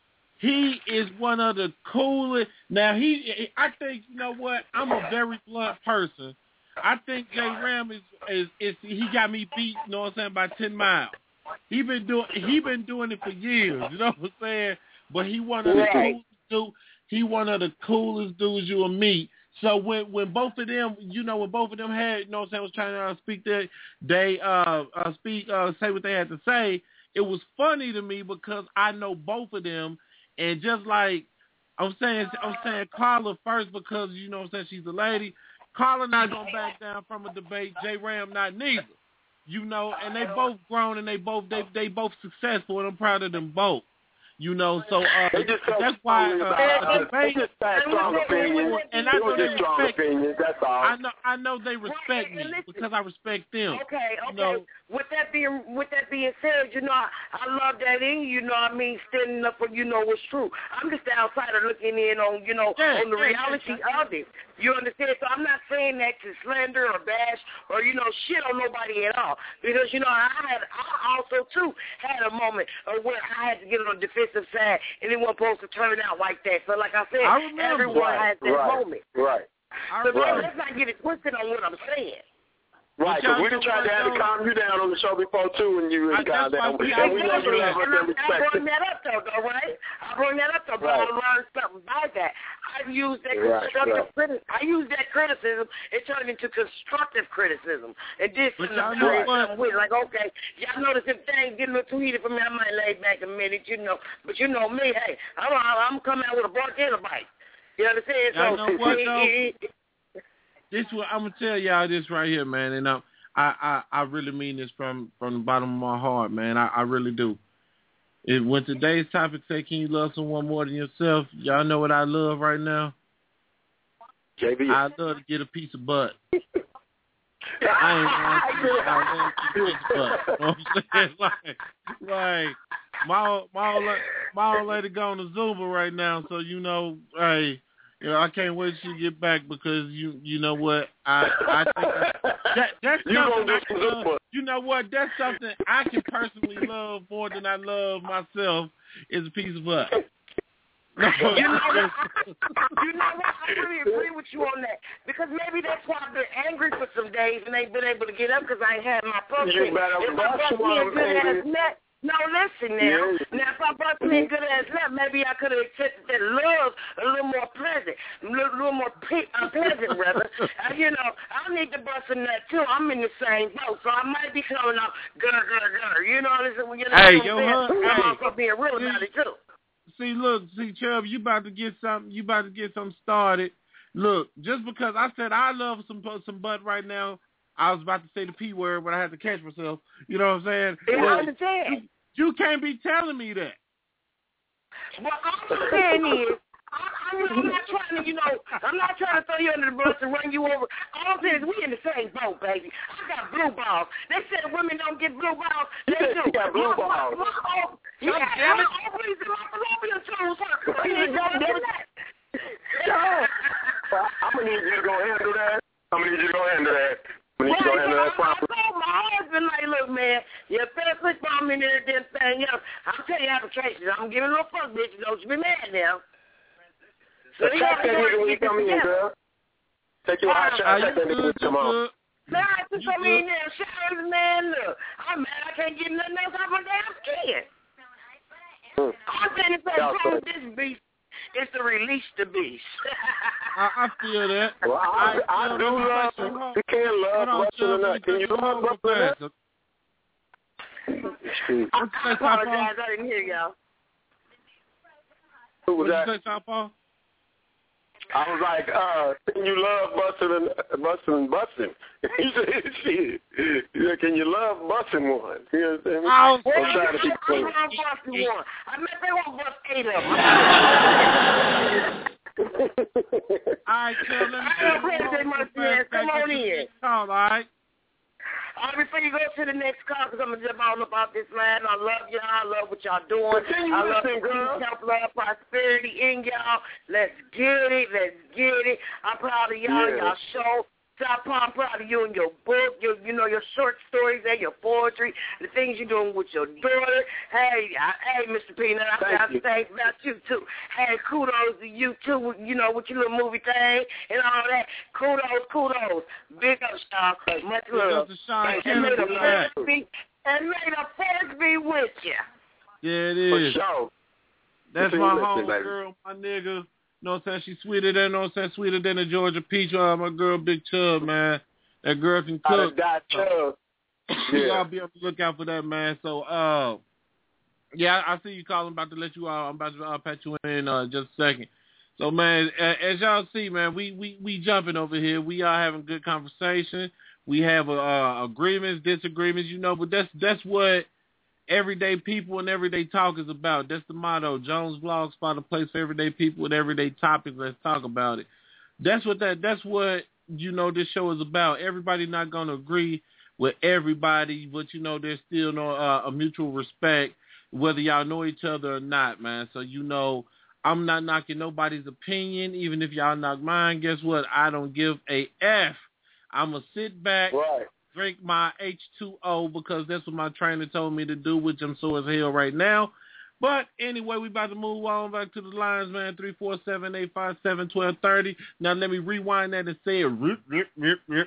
he is one of the coolest. Now, he, I think, you know what? I'm a very blunt person. I think Jay Ram is, is, is, he got me beat, you know what I'm saying, by ten miles. He been doing, he been doing it for years, you know what I'm saying? But he one of the Right. coolest dudes. He one of the coolest dudes you'll meet. So when when both of them, you know, when both of them had, you know what I'm saying, was trying to uh, speak their, they uh, uh speak uh say what they had to say, it was funny to me because I know both of them, and just like I'm saying, I'm saying Carla first because you know what I'm saying, she's a lady. Carla not gonna back down from a debate. J Ram not neither. You know, and they both grown and they both they they both successful, and I'm proud of them both. You know, so uh, They just felt that's why strongly uh, about a it. debate. They just had strong opinions. And I It know was they just strong respect. opinions, that's all. I know, I know they respect me because I respect them. Okay, okay. You know, with that being with that being said, you know, I, I love that in you. You know, what I mean, standing up for you know what's true. I'm just the outsider looking in on you know Yeah, on the yeah, reality yeah. of it. You understand? So I'm not saying that to slander or bash or you know shit on nobody at all because you know I had I also too had a moment of where I had to get on the defensive side and it wasn't supposed to turn out like that. So like I said, I remember. everyone Right, has that right, moment. right. I So remember. let's not get it twisted on what I'm saying. Right, because we done tried to have to calm you down on the show before, too, when you was calm down. And I, and I, I bring that up, though, though, right? I bring that up, though, but right. I learned something by that. I use that constructive right, right. criticism. I use that criticism. It turned into constructive criticism. It did something right. with like, okay, y'all notice if things get a little too heated for me, I might lay back a minute, you know. But you know me, hey, I'm, I'm coming out with a bark and a bite. You understand? So, know what, though? This what I'm gonna tell y'all this right here, man, and I, I, I really mean this from, from the bottom of my heart, man. I, I really do. It, when today's topic say, "Can you love someone more than yourself?" Y'all know what I love right now. J B, I love to get a piece of butt. I ain't going to. I love to get a piece of butt. You know what I'm saying? Like, like my my old, my old lady going to Zumba right now, so you know, hey. You know, I can't wait till you get back because you you know what I I think I, that that's you something I can love. You know what that's something I can personally love more than I love myself is a piece of butt. you know what? You know what? I really agree with you on that because maybe that's why I've been angry for some days and ain't been able to get up because I ain't had my puppy. You better if my puppy good ass net. No, listen now. Yeah. Now, if I bust me a good ass nut, maybe I could have accepted that love a little more pleasant, a little, little more pe- uh, pleasant, rather. uh, you know, I need to bust a nut, too. I'm in the same boat, so I might be coming out, gur, gur, gur. You know, listen, when you're hey, yo, huh? I'm hey. also being real about it, too. See, look, see, Chubb, you about to get something, you about to get something started. Look, just because I said I love some some butt right now, I was about to say the P word, but I had to catch myself. You know what I'm saying? Yeah, well, I understand. You, you can't be telling me that. What I'm saying is, I, I, I'm not trying to, you know, I'm not trying to throw you under the bus and run you over. All I'm saying is we in the same boat, baby. I got blue balls. They said women don't get blue balls. They do. You got blue balls. My, my, my, yeah, damn it. My ovaries and my fallopian tubes hurt. I'm going to need you to go handle that. I'm going to need you to go handle that. Well, you go handle that properly. I told my husband, like, look, man, you better put bomb in there, damn thing else. I'm telling you applications. I'm giving a little fuck, bitch. Don't you be mad now. So you got to when you come in, girl. Take your hot shot. Take that nigga come on. Man, I just come in there and showers, man. Look, I'm mad. I can't get nothing else out of my damn skin. Hmm. I'm saying it's like, this beast. It's to release the beast. I, I feel that. Well, I, I, I do love you. You can't love busting or not. Can you love busting or not? I apologize. I didn't hear y'all. Who was that? What did you say, Top Paul? I was like, uh, can you love busting and busting and busting? He said, shit. Yeah, can you love busting one? You know what I'm saying? I'm trying to be clean. I love busting one. I mean, they won't bust eight of them. All right, Chill, let me I don't play Come on in. All right. All right, before you go to the next call, because I'm going to jump on about this line. I love y'all. I love what y'all doing. I love peace, health, love, prosperity in y'all. Let's get it. Let's get it. I'm proud of y'all. Yeah. Y'all show. Top I'm proud of you and your book, your, you know, your short stories and your poetry, the things you're doing with your daughter. Hey, I, hey, Mister Peanut, I got to say about you, too. Hey, kudos to you, too, you know, with your little movie thing and all that. Kudos, kudos. Big up, y'all. Much love. And may the force be, and may the force be with you. Yeah, it is. For sure. That's my home girl, my nigga. You know what I'm saying? She's sweeter than, you know what I'm saying, sweeter than a Georgia peach. Uh, my girl, Big Chub, man. That girl can cook. I Chub. Yeah. Y'all be on the lookout for that, man. So, uh, yeah, I, I see you calling. About to let you out. I'm about to uh, pat you in uh, just a second. So, man, as y'all see, man, we, we, we jumping over here. We are having good conversation. We have uh, agreements, disagreements, you know, but that's that's what everyday people and everyday talk is about. That's the motto. Jones Vlogs, spot a place for everyday people with everyday topics. Let's talk about it. That's what that. That's what, you know, this show is about. Everybody not going to agree with everybody, but, you know, there's still no uh, a mutual respect, whether y'all know each other or not, man. So, you know, I'm not knocking nobody's opinion, even if y'all knock mine. Guess what? I don't give a F. I'm going to sit back. Right. Drink my H two O because that's what my trainer told me to do, which I'm so as hell right now. But anyway, we about to move on back to the lines, man. three four seven, eight five seven, one two three zero. Now let me rewind that and say it. Rip, rip, rip, rip.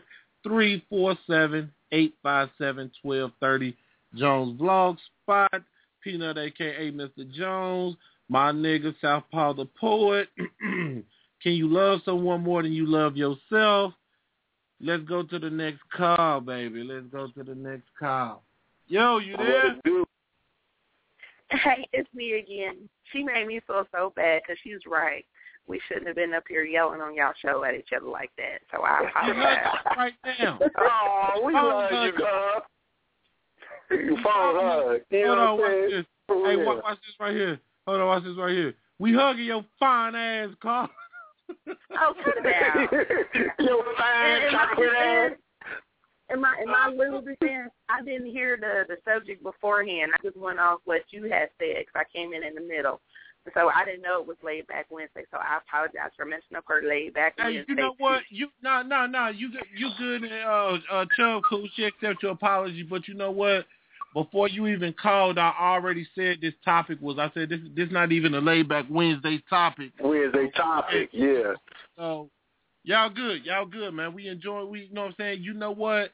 three four seven, eight five seven, one two three zero. Jones Vlog Spot. Peanut, a k a. Mister Jones. My nigga, Southpaw the Poet. Can you love someone more than you love yourself? Let's go to the next call, baby. Let's go to the next call. Yo, you there? Hey, it's me again. She made me feel so bad because she's right. We shouldn't have been up here yelling on y'all show at each other like that. So I apologize. Right now. Oh, we love you, girl. You phone hug. You Hold know on, what I'm watch saying? this. For Hey, real. watch, watch this right here. Hold on, watch this right here. We hugging your fine ass, Carl. Oh, cut it out. Your fine chocolate ass. In my in my little defense, I didn't hear the, the subject beforehand. I just went off what you had said because I came in in the middle. So I didn't know it was Laid Back Wednesday. So I apologize for mentioning up her Laid Back Hey, Wednesday. you know what? You no no no. You good- you good? Uh, uh, Chubb, cool. She accept your apology, but you know what? Before you even called, I already said this topic was. I said this this not even a Laid Back Wednesday topic. Wednesday topic, yeah. So y'all good, y'all good, man. We enjoy. We you know what I'm saying. You know what?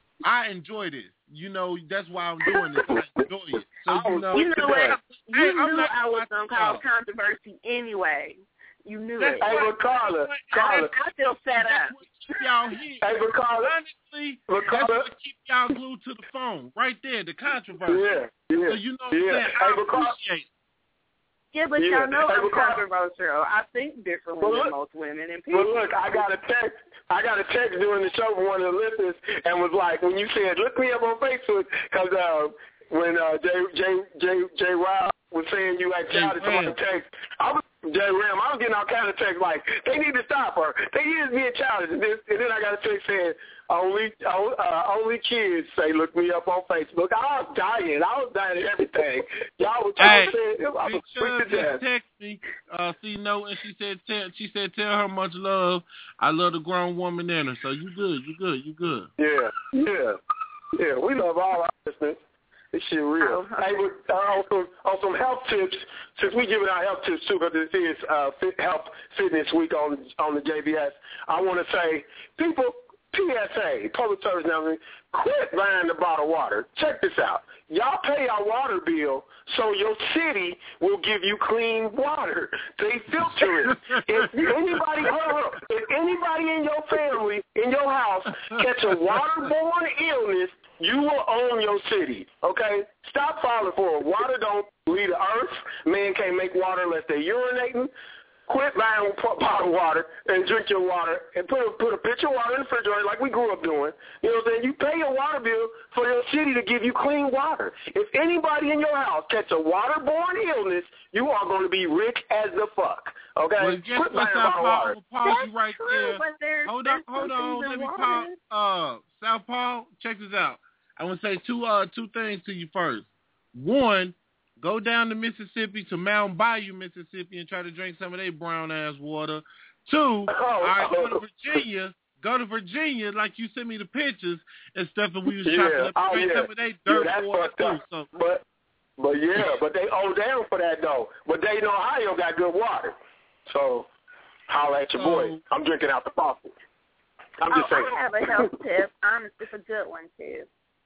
I enjoy this. You know that's why I'm doing this. I enjoy it. So you know. You know what? You Hey, I'm knew not- I was going to cause controversy anyway. You knew That's it. Hey, but Carla, Carla. I, I feel set up. That's what keep y'all here. Hey, but Carla. Honestly, But that's Carla. what keep y'all glued to the phone. Right there, the controversy. Yeah, yeah. So you know what I'm yeah. saying? Hey, I but Carla. appreciate it. Yeah, but Yeah. y'all know Hey, I'm but Carla. controversial. I think differently Well, than look- most women and people. Well, look, I got a text. I got a text during the show from one of the listeners, and was like, when you said, "Look me up on Facebook," because uh, when uh, Jay Jay Jay Jay Wild was saying you had shouted to my text, I was Jay Ram. I was getting all kind of texts like, "They need to stop her. They is being childish." And then, and then I got a text saying, "Only uh, only kids say look me up on Facebook." I was dying. I was dying at everything. Y'all was Hey, saying, I was Big Chubb quick to death. just text me. Uh, see, no, and she said, tell, she said, tell her much love. I love the grown woman in her. So you good, you good, you good. Yeah, yeah, yeah. We love all our listeners. This shit real. Oh, hey, but, uh, on, some, on some health tips, since we giving out health tips too, because this is uh, fit, Health Fitness Week on on the J B S, I want to say, people, P S A, public service announcement, quit buying the bottled water. Check this out. Y'all pay our water bill so your city will give you clean water. They filter it. If anybody, hold on, if anybody in your family, in your house, catch a waterborne illness, you will own your city, okay? Stop falling for it. Water don't leave the earth. Man can't make water unless they're urinating. Quit buying bottled water and drink your water and put a, put a pitcher of water in the refrigerator like we grew up doing. You know what I'm saying? You pay your water bill for your city to give you clean water. If anybody in your house catch a waterborne illness, you are going to be rich as the fuck, okay? Well, guess Quit what, buying bottled Southpaw? water. I'll pause you That's right true, there. but there's, Hold there's on, hold some on. things Let in me water. pause. Uh, Southpaw, check this out. I want to say two uh two things to you first. One, go down to Mississippi, to Mountain Bayou, Mississippi, and try to drink some of their brown-ass water. Two, all right, go to Virginia. Go to Virginia, like you sent me the pictures and stuff, and we was Yeah. chopping up Oh, drink yeah. some of their Yeah, dirt that's water, fucked too. up. So, But, but yeah, but they owe down for that, though. But Dayton, Ohio got good water. So, holla at your boy. I'm drinking out the faucet. I'm just oh, saying. I have a health tip. Honestly, it's a good one, too.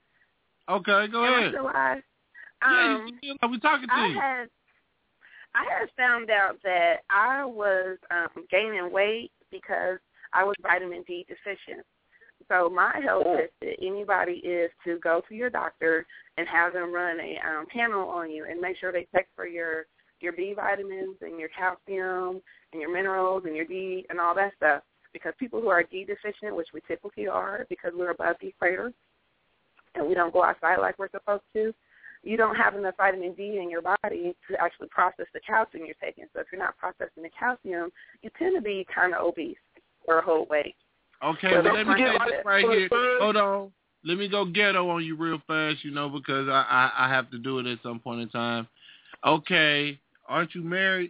okay, go Can I ahead. still lie? Yeah, Um, you still- we talking to I you. had I had found out that I was um, gaining weight because I was vitamin D deficient. So my health Oh. tip to anybody is to go to your doctor and have them run a um, panel on you and make sure they check for your your B vitamins and your calcium and your minerals and your D and all that stuff. Because people who are D deficient, which we typically are because we're above the equator and we don't go outside like we're supposed to, you don't have enough vitamin D in your body to actually process the calcium you're taking. So if you're not processing the calcium, you tend to be kind of obese or hold weight. Okay, So well, that's let me my say health this tip. right here. Hold on. Let me go ghetto on you real fast, you know, because I, I, I have to do it at some point in time. Okay, aren't you married?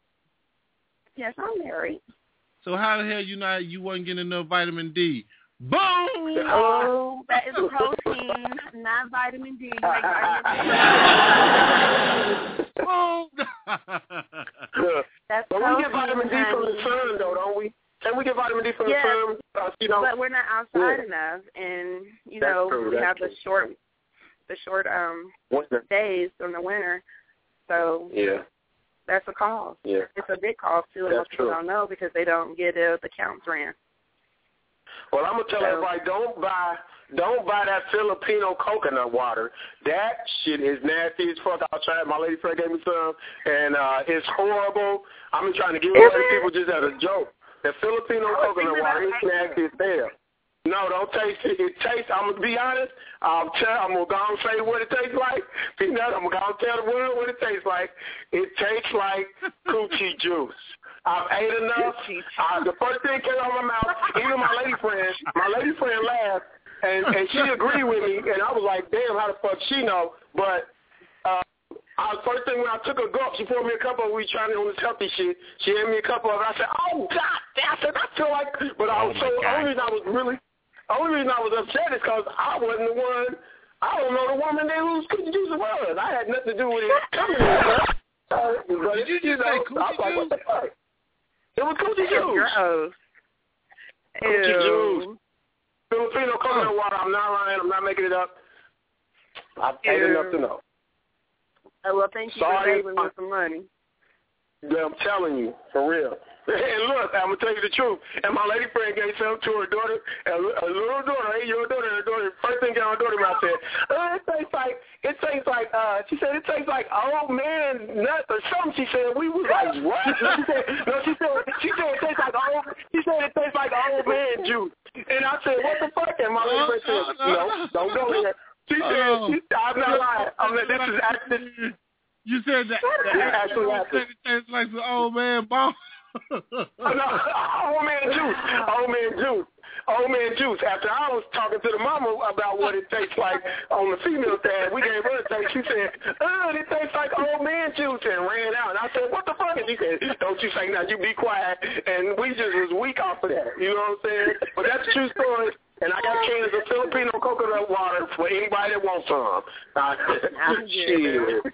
Yes, I'm married. So how the hell you not you wasn't getting enough vitamin D? Boom! Oh, that is protein, not vitamin D. Like vitamin D. Boom! That's but we get vitamin D from the sun, though, don't we? Can we get vitamin D from yes. the sun? Uh, you know, but we're not outside yeah. enough, and you That's know true. we That's have true. the short, the short um winter. days in the winter, so yeah, that's a cause. Yeah, it's a big cause too, and most people don't know because they don't get uh, the counts ran. Well, I'm gonna tell so, everybody, don't buy, don't buy that Filipino coconut water. That shit is nasty as fuck. I tried. My lady friend gave me some, and uh, it's horrible. I'm trying to give it to people just as a joke. The Filipino coconut water is nasty as hell. No, don't taste it. It tastes. I'm gonna be honest. I'll tell. I'm gonna go and say what it tastes like. Peanut. I'm gonna go and tell the world what it tastes like. It tastes like coochie juice. I've ate enough. Uh, the first thing came out of my mouth, even my lady friend, my lady friend laughed, and, and she agreed with me, and I was like, damn, how the fuck she know? But uh, I, first thing when I took a gulp, she poured me a couple of we trying on this healthy shit. She handed me a couple of it. I said, oh, God, I said, I feel like, but I was oh so, the only reason I was really, the only reason I was upset is because I wasn't the one, I don't know the woman that whose coochie juice it was. I had nothing to do with it coming here. Uh, Did you just say coochie like, juice? What the fuck? It was coochie juice. Gross. Coochie juice. Filipino coconut water. I'm not lying. I'm not making it up. I've ate enough to know. Oh, well, thank you Sorry. for saving me some money. Yeah, I'm telling you, for real. And look, I'm going to tell you the truth. And my lady friend gave some to her daughter, a, a little daughter, eight-year-old daughter, her daughter, first thing got her daughter, I said, oh, it tastes like, it tastes like, uh, she said, it tastes like old man nut or something. She said, we was like, what? She said, no, she said, she said it tastes like old, she said it tastes like old man juice. And I said, what the fuck? And my lady friend said, no, don't go here. She said, oh. she, I'm not lying. I'm like, this is actually. You said that the actual said it tastes like the old man ball. Oh, no, old man juice, old man juice, old man juice. After I was talking to the mama about what it tastes like on the female tab, we gave her a taste. She said, oh, it tastes like old man juice, and ran out. And I said, what the fuck? And she said, don't you say nothing, you be quiet. And we just was weak off of that, you know what I'm saying? But that's a true story. And I got cans of Filipino coconut water for anybody that wants some. Uh, shit.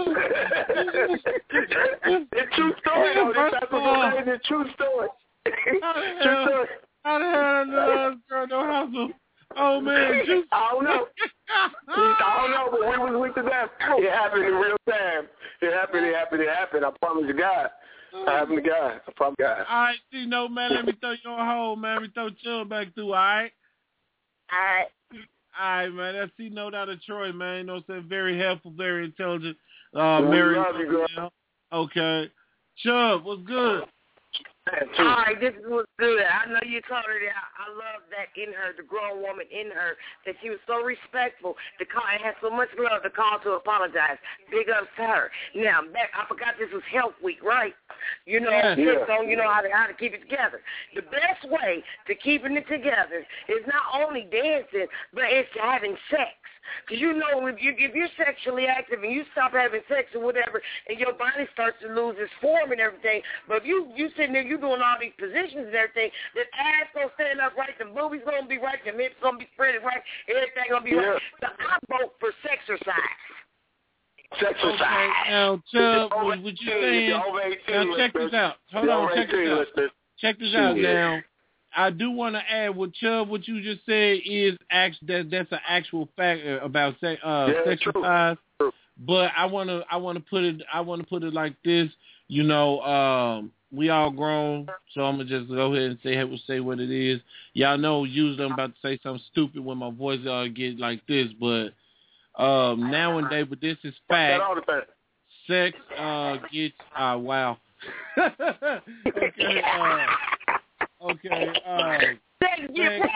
It's true story, though. That's what it's a true story. True story. How the hell does girl know how to? Oh, man. Just... I don't know. I don't know, but we was weak to death. It happened in real time. It happened, it happened, it happened. I promise you, God. I happened to God. I promise God. All right, see, no, man, let me throw you on hold, man. Let me throw Chubb back through, all right? All right. All right, man. That's C Note out of Troy, man. You know what I'm saying? Very helpful, very intelligent. Uh, we very, love you, girl. Okay. Chubb, what's good? All right, this was good. I know you told her that. I love that in her, the grown woman in her, that she was so respectful to call and had so much love to call to apologize. Big ups to her. Now, back, I forgot this was Health Week, right? You know, yeah. yeah. So you know how to how to keep it together. The best way to keeping it together is not only dancing, but it's having sex. Because you know, if, you, if you're sexually active and you stop having sex or whatever, and your body starts to lose its form and everything, but if you you sitting there, you doing all these positions and everything, the ass gonna stand up right, the boobies gonna be right, the hips gonna be spread right, everything gonna be yeah. right. So I vote for sexercise. Sexercise. Okay, now, Chubb, what you saying? Now, check this out. Hold on, check this out. Check this out now. I do want to add what Chubb, what you just said is actually that that's an actual fact about se- uh, yeah, sexercise. True. But I want to I want to put it I want to put it like this. You know, um, we all grown, so I'm gonna just go ahead and say say what it is. Y'all know usually I'm about to say something stupid when my voice uh, get like this, but um, nowadays, but this is fact. Sex uh, gets uh, wow. okay. Uh, Okay, uh, sex,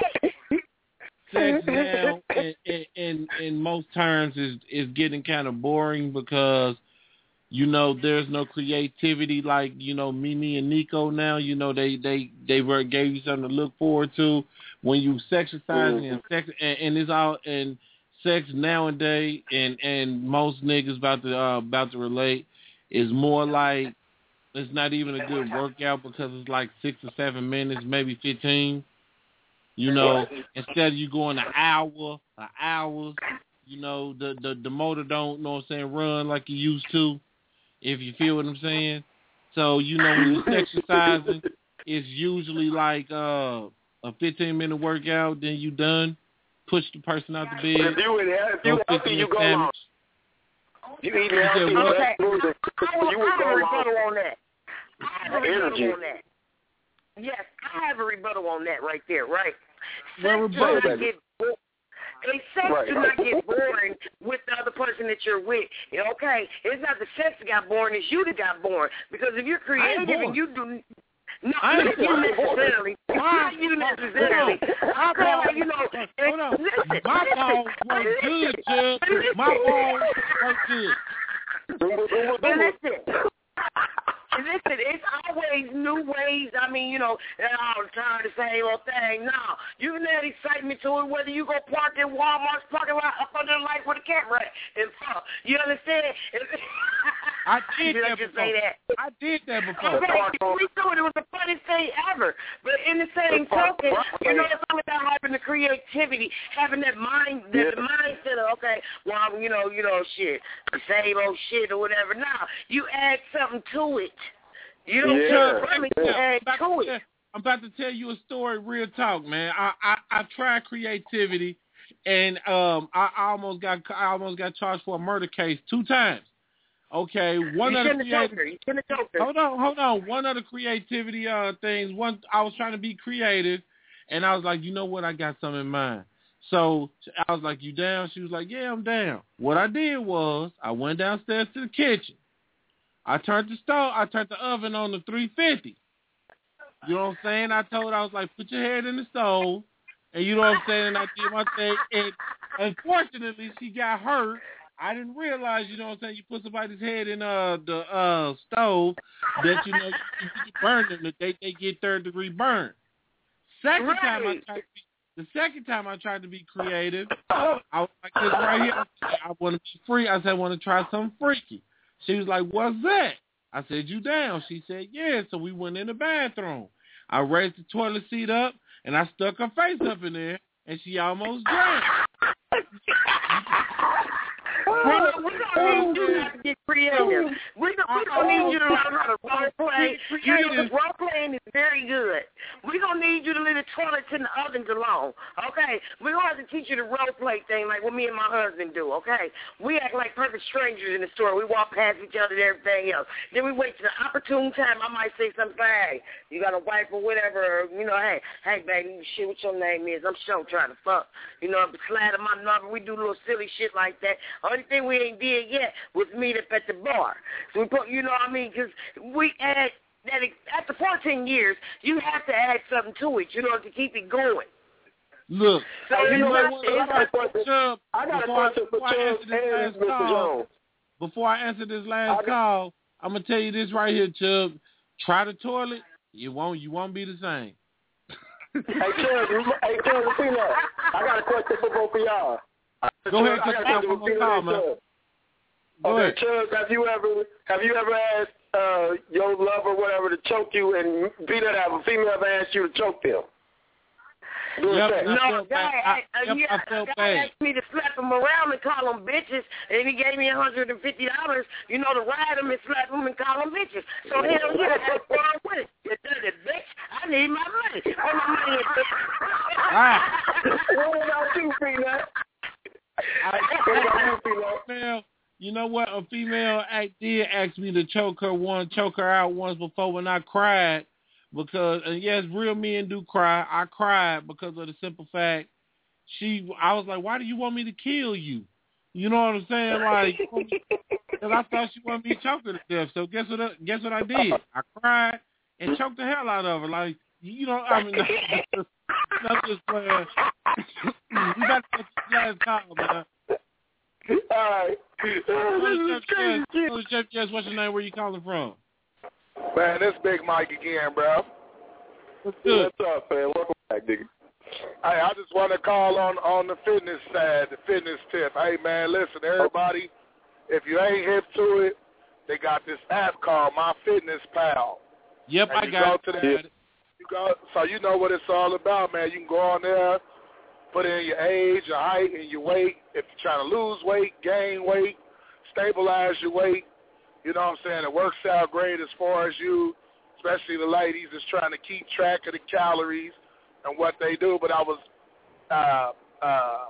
sex now in, in in most terms is is getting kind of boring because, you know, there's no creativity like, you know, Mimi and Nico now. You know, they they they were gave you something to look forward to when you sexercising mm. and sex and, and it's all and sex nowadays and and most niggas about to uh, about to relate is more like. It's not even a good workout because it's like six or seven minutes, maybe fifteen. You know, instead of you going an hour, an hours, you know, the, the, the motor don't, you know what I'm saying, run like you used to, if you feel what I'm saying. So, you know, when you're exercising, it's usually like, uh, a fifteen minute workout, then you done. Push the person out the bed. If you would have, if you healthy, you go long. You eat healthy. Okay. I, I, you would I have go a long. rebuttal on that. I have a rebuttal Energy. on that. Yes, I have a rebuttal on that right there, right? Well, Sex do not rebuttal. get bo- a sex Right. do not get boring with the other person that you're with. Okay, it's not the sex that got boring, it's you that got boring. Because if you're creative and you do no, I not you necessarily. Not you necessarily. I feel like, you know, Hold on. listen, My listen, balls work good, Chubb. My balls work good. But listen, listen, it's always new ways. I mean, you know, all the time the same old thing. No, you can add excitement to it, whether you go park in Walmart's parking lot up under the light with a camera and fuck. You understand? I did Did I that just before. say that? I did that before. Okay, we do it. It was the funniest thing ever. But in the same token, you know, it's all about having the creativity, having that mind, that the mindset of, okay, well, you know, you know, shit, the same old shit or whatever. Now, you add something to it. You don't Yeah. just really Yeah. add I'm about to to it. I'm about to tell you a story, real talk, man. I I, I tried creativity, and um, I almost got I almost got charged for a murder case two times. Okay, one You of the shouldn't have choked creative. her. You shouldn't have choked her. Hold on, hold on. One of the creativity uh things. One, I was trying to be creative, and I was like, you know what? I got something in mind. So I was like, you down? She was like, yeah, I'm down. What I did was I went downstairs to the kitchen. I turned the stove. I turned the oven on to three fifty. You know what I'm saying? I told her, I was like, put your head in the stove, and you know what I'm saying? And I did my thing. And unfortunately, she got hurt. I didn't realize, you know what I'm saying, you put somebody's head in uh the uh stove that, you know, you, you burn them, they they get third degree burn. Second Right. time I tried to be, the second time I tried to be creative, I was like this right here. I, said, I want to be free. I said I want to try something freaky. She was like, what's that? I said, you down? She said, yeah. So we went in the bathroom. I raised the toilet seat up and I stuck her face up in there, and she almost drowned. We don't, we don't need you not to get creative. We don't, we don't need you to learn how to role play. You know, role playing is very good. We don't need you to leave the toilets and the ovens alone. Okay? We don't have to teach you the role play thing like what me and my husband do. Okay? We act like perfect strangers in the store. We walk past each other and everything else. Then we wait till the opportune time. I might say something, hey, you got a wife or whatever. Or, you know, hey, hey, baby, shit, what your name is? I'm sure trying to fuck. You know, slide on my number. We do little silly shit like that. Only thing we ain't did yet was meet up at the bar. So we put, you know what I mean? Because we add that after fourteen years, you have to add something to it, you know, to keep it going. Look, so you you know know, what? I got a question. Chubb, I got a before I, question for before I Chubb answer this and last Mister call, Jones. before I answer this last I got- call, I'm gonna tell you this right here, Chubb. Try the toilet, you won't you won't be the same. Hey, Chubb, hey, Chubb, Peanut, I got a question for both of y'all. Go ahead, I got a Chubb. question for I'm gonna Peanut call, and man. Chubb. Go Okay, ahead. Chubb, have you ever have you ever asked uh, your lover, whatever, to choke you, and Peanut, have a female ever asked you to choke them? Do Yep, that. I No, felt guy, bad. I, I- uh, yep, yeah, I felt guy bad. asked me to slap him around and call them bitches, and he gave me one hundred fifty dollars, you know, to ride them and slap them and call them bitches. So hell yeah, I had fun with it. You dirty bitch, I need my money. Where my money at, bitch? Ah. What about you, Peanut? I, What about you, Peanut? female, you know what? A female act did ask me to choke her once, choke her out once before when I cried. Because, and yes, real men do cry. I cried because of the simple fact she, I was like, why do you want me to kill you? You know what I'm saying? Like, because I thought she wanted me to choke her to death. So guess what? I, guess what I did? I cried and choked the hell out of her. Like, you know, I mean, not just playing. We got to get this last call, man. All right. Hello, Chef Jess. Hello, Chef Jess. What's your name? Where you calling from? Man, this Big Mike again, bro. What's good? What's up, man? Welcome back, nigga. Hey, I just want to call on on the fitness side, the fitness tip. Hey, man, listen, everybody, if you ain't hip to it, they got this app called MyFitnessPal. Yep, And I you got go it. to that, you go, so you know what it's all about, man. You can go on there, put in your age, your height, and your weight. If you're trying to lose weight, gain weight, stabilize your weight, you know what I'm saying? It works out great as far as you, especially the ladies, is trying to keep track of the calories, and what they do, but I was uh, uh,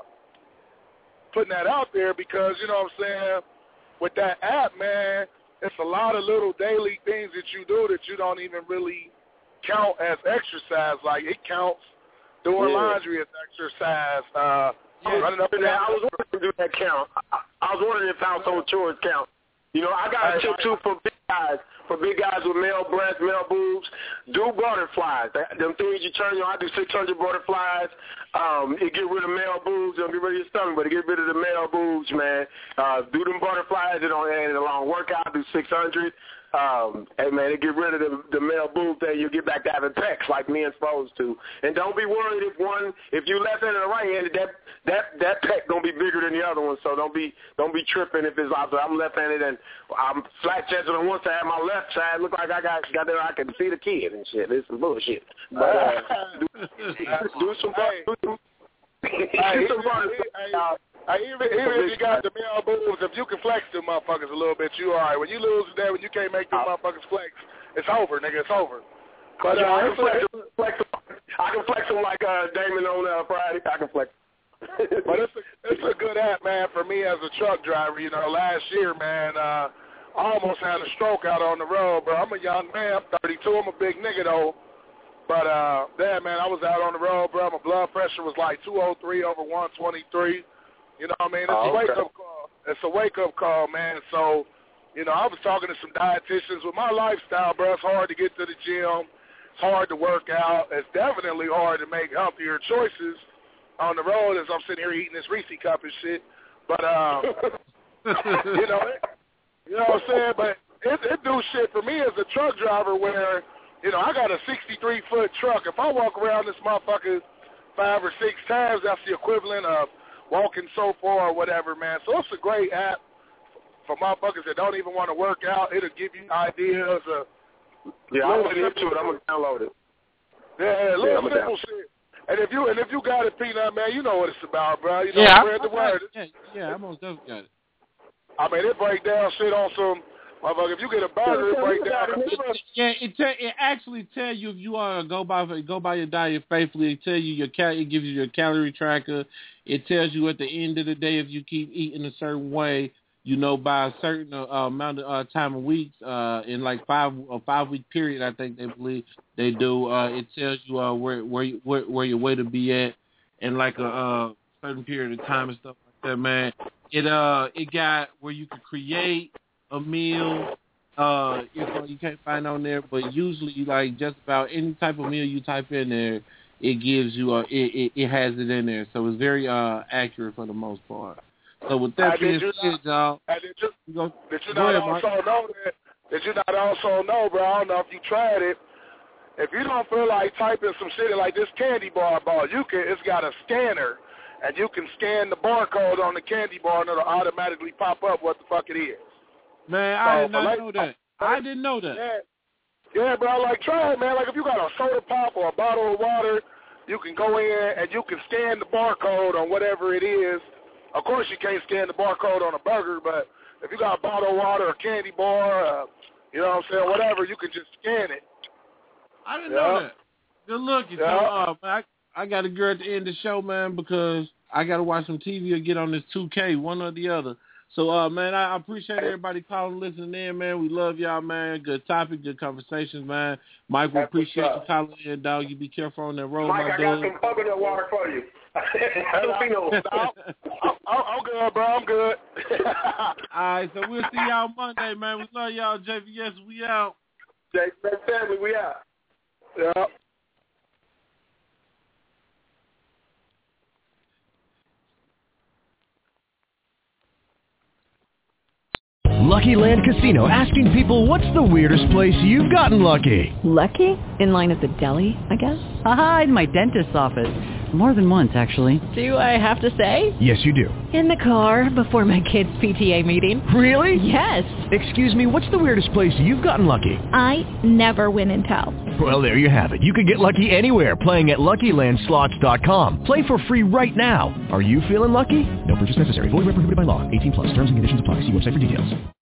putting that out there because, you know what I'm saying, with that app, man, it's a lot of little daily things that you do that you don't even really count as exercise. Like, it counts doing Yeah. laundry as exercise. Uh, Yeah, running up and now, down. I was wondering, do that count? I, I was wondering if household chores count. You know, I got a tip too for big guys, for big guys with male breasts, male boobs. Do butterflies. Them things you turn on. I do six hundred butterflies. Um, it get rid of male boobs. Don't get rid of your stomach, but it get rid of the male boobs, man. Uh, do them butterflies. It don't add a long workout. Do six hundred. Um, hey, man, it get rid of the, the male boob thing. You'll get back to having pecs like men supposed to. And don't be worried if one, if you left-handed or right-handed, that that that pec gonna be bigger than the other one. So don't be don't be tripping if it's opposite. I'm left-handed and I'm flat-chested on one side. My left side look like I got got there. I can see the kid and shit. It's some bullshit. But uh, do, do some. Hey, do some hey, do some fun. Hey, even, even if you got the male boobs, if you can flex them motherfuckers a little bit, you all right. When you lose today, when you can't make them motherfuckers flex, it's over, nigga. It's over. But yeah, uh, I, can flex, flex them, I can flex them like uh, Damon on uh, Friday. I can flex. But it's a, it's a good app, man, for me as a truck driver. You know, last year, man, uh, I almost had a stroke out on the road, bro. I'm a young man. I'm thirty-two. I'm a big nigga, though. But, uh, damn, man, I was out on the road, bro. My blood pressure was like two oh three over one twenty-three. You know what I mean? It's oh, a wake-up okay. call. It's a wake-up call, man. So, you know, I was talking to some dietitians. With my lifestyle, bro, it's hard to get to the gym. It's hard to work out. It's definitely hard to make healthier choices on the road as I'm sitting here eating this Reese cup and shit. But, um, you know, it, you know what I'm saying? But it, it do shit for me as a truck driver where, you know, I got a sixty-three foot truck. If I walk around this motherfucker five or six times, that's the equivalent of walking so far or whatever, man. So it's a great app for motherfuckers that don't even want to work out. It'll give you ideas of yeah, I'm gonna get to it. I'm gonna download it. Yeah, a little yeah, simple shit. And if you and if you got it, Peanut, man, you know what it's about, bro. You know, yeah, spread the word. Yeah, yeah, I most definitely got it. I mean, it break down shit on some motherfucker. If you get a burger, it break down. It, yeah, it te- it actually tell you if you want to go by go by your diet faithfully. It tell you your cal- it gives you your calorie tracker. It tells you at the end of the day if you keep eating a certain way, you know, by a certain uh, amount of uh, time of weeks, uh, in like five a five week period, I think they believe they do. Uh, it tells you uh, where where you, where where your way to be at in like a uh, certain period of time and stuff like that, man. It uh it got where you can create a meal. Uh, you know, you can't find on there, but usually like just about any type of meal you type in there, it gives you a it, it, it has it in there, so it's very uh accurate for the most part. So with that being said, y'all, did you, you go, did you go not ahead, also Mark. know that? Did you not also know, bro? I don't know if you tried it. If you don't feel like typing some shit like this candy bar ball, you can. It's got a scanner, and you can scan the barcode on the candy bar, and it'll automatically pop up what the fuck it is. Man, I so, did not like, know that. I didn't know that. Yeah, yeah, bro. Like, try it, man. Like, if you got a soda pop or a bottle of water, you can go in and you can scan the barcode on whatever it is. Of course, you can't scan the barcode on a burger, but if you got a bottle of water, a candy bar, uh, you know what I'm saying, whatever, you can just scan it. I didn't yeah. know that. Good looking. Yeah. So, uh, I, I got to go at the end of the show, man, because I got to watch some T V or get on this two K, one or the other. So, uh, man, I appreciate everybody calling, listening in, man. We love y'all, man. Good topic, good conversations, man. Mike, we appreciate you calling in, dog. You be careful on that road, Mike, my I dog. got some coconut water for you. I don't see no. I'm, I'm good, bro. I'm good. All right, so we'll see y'all Monday, man. We love y'all, J V S. We out. J V S family, we out. Yeah. Lucky Land Casino, asking people, what's the weirdest place you've gotten lucky? Lucky? In line at the deli, I guess? Aha, in my dentist's office. More than once, actually. Do I have to say? Yes, you do. In the car before my kids' P T A meeting. Really? Yes. Excuse me, what's the weirdest place you've gotten lucky? I never win and tell. Well, there you have it. You can get lucky anywhere, playing at Lucky Land Slots dot com. Play for free right now. Are you feeling lucky? No purchase necessary. Void where prohibited by law. eighteen plus. Terms and conditions apply. See website for details.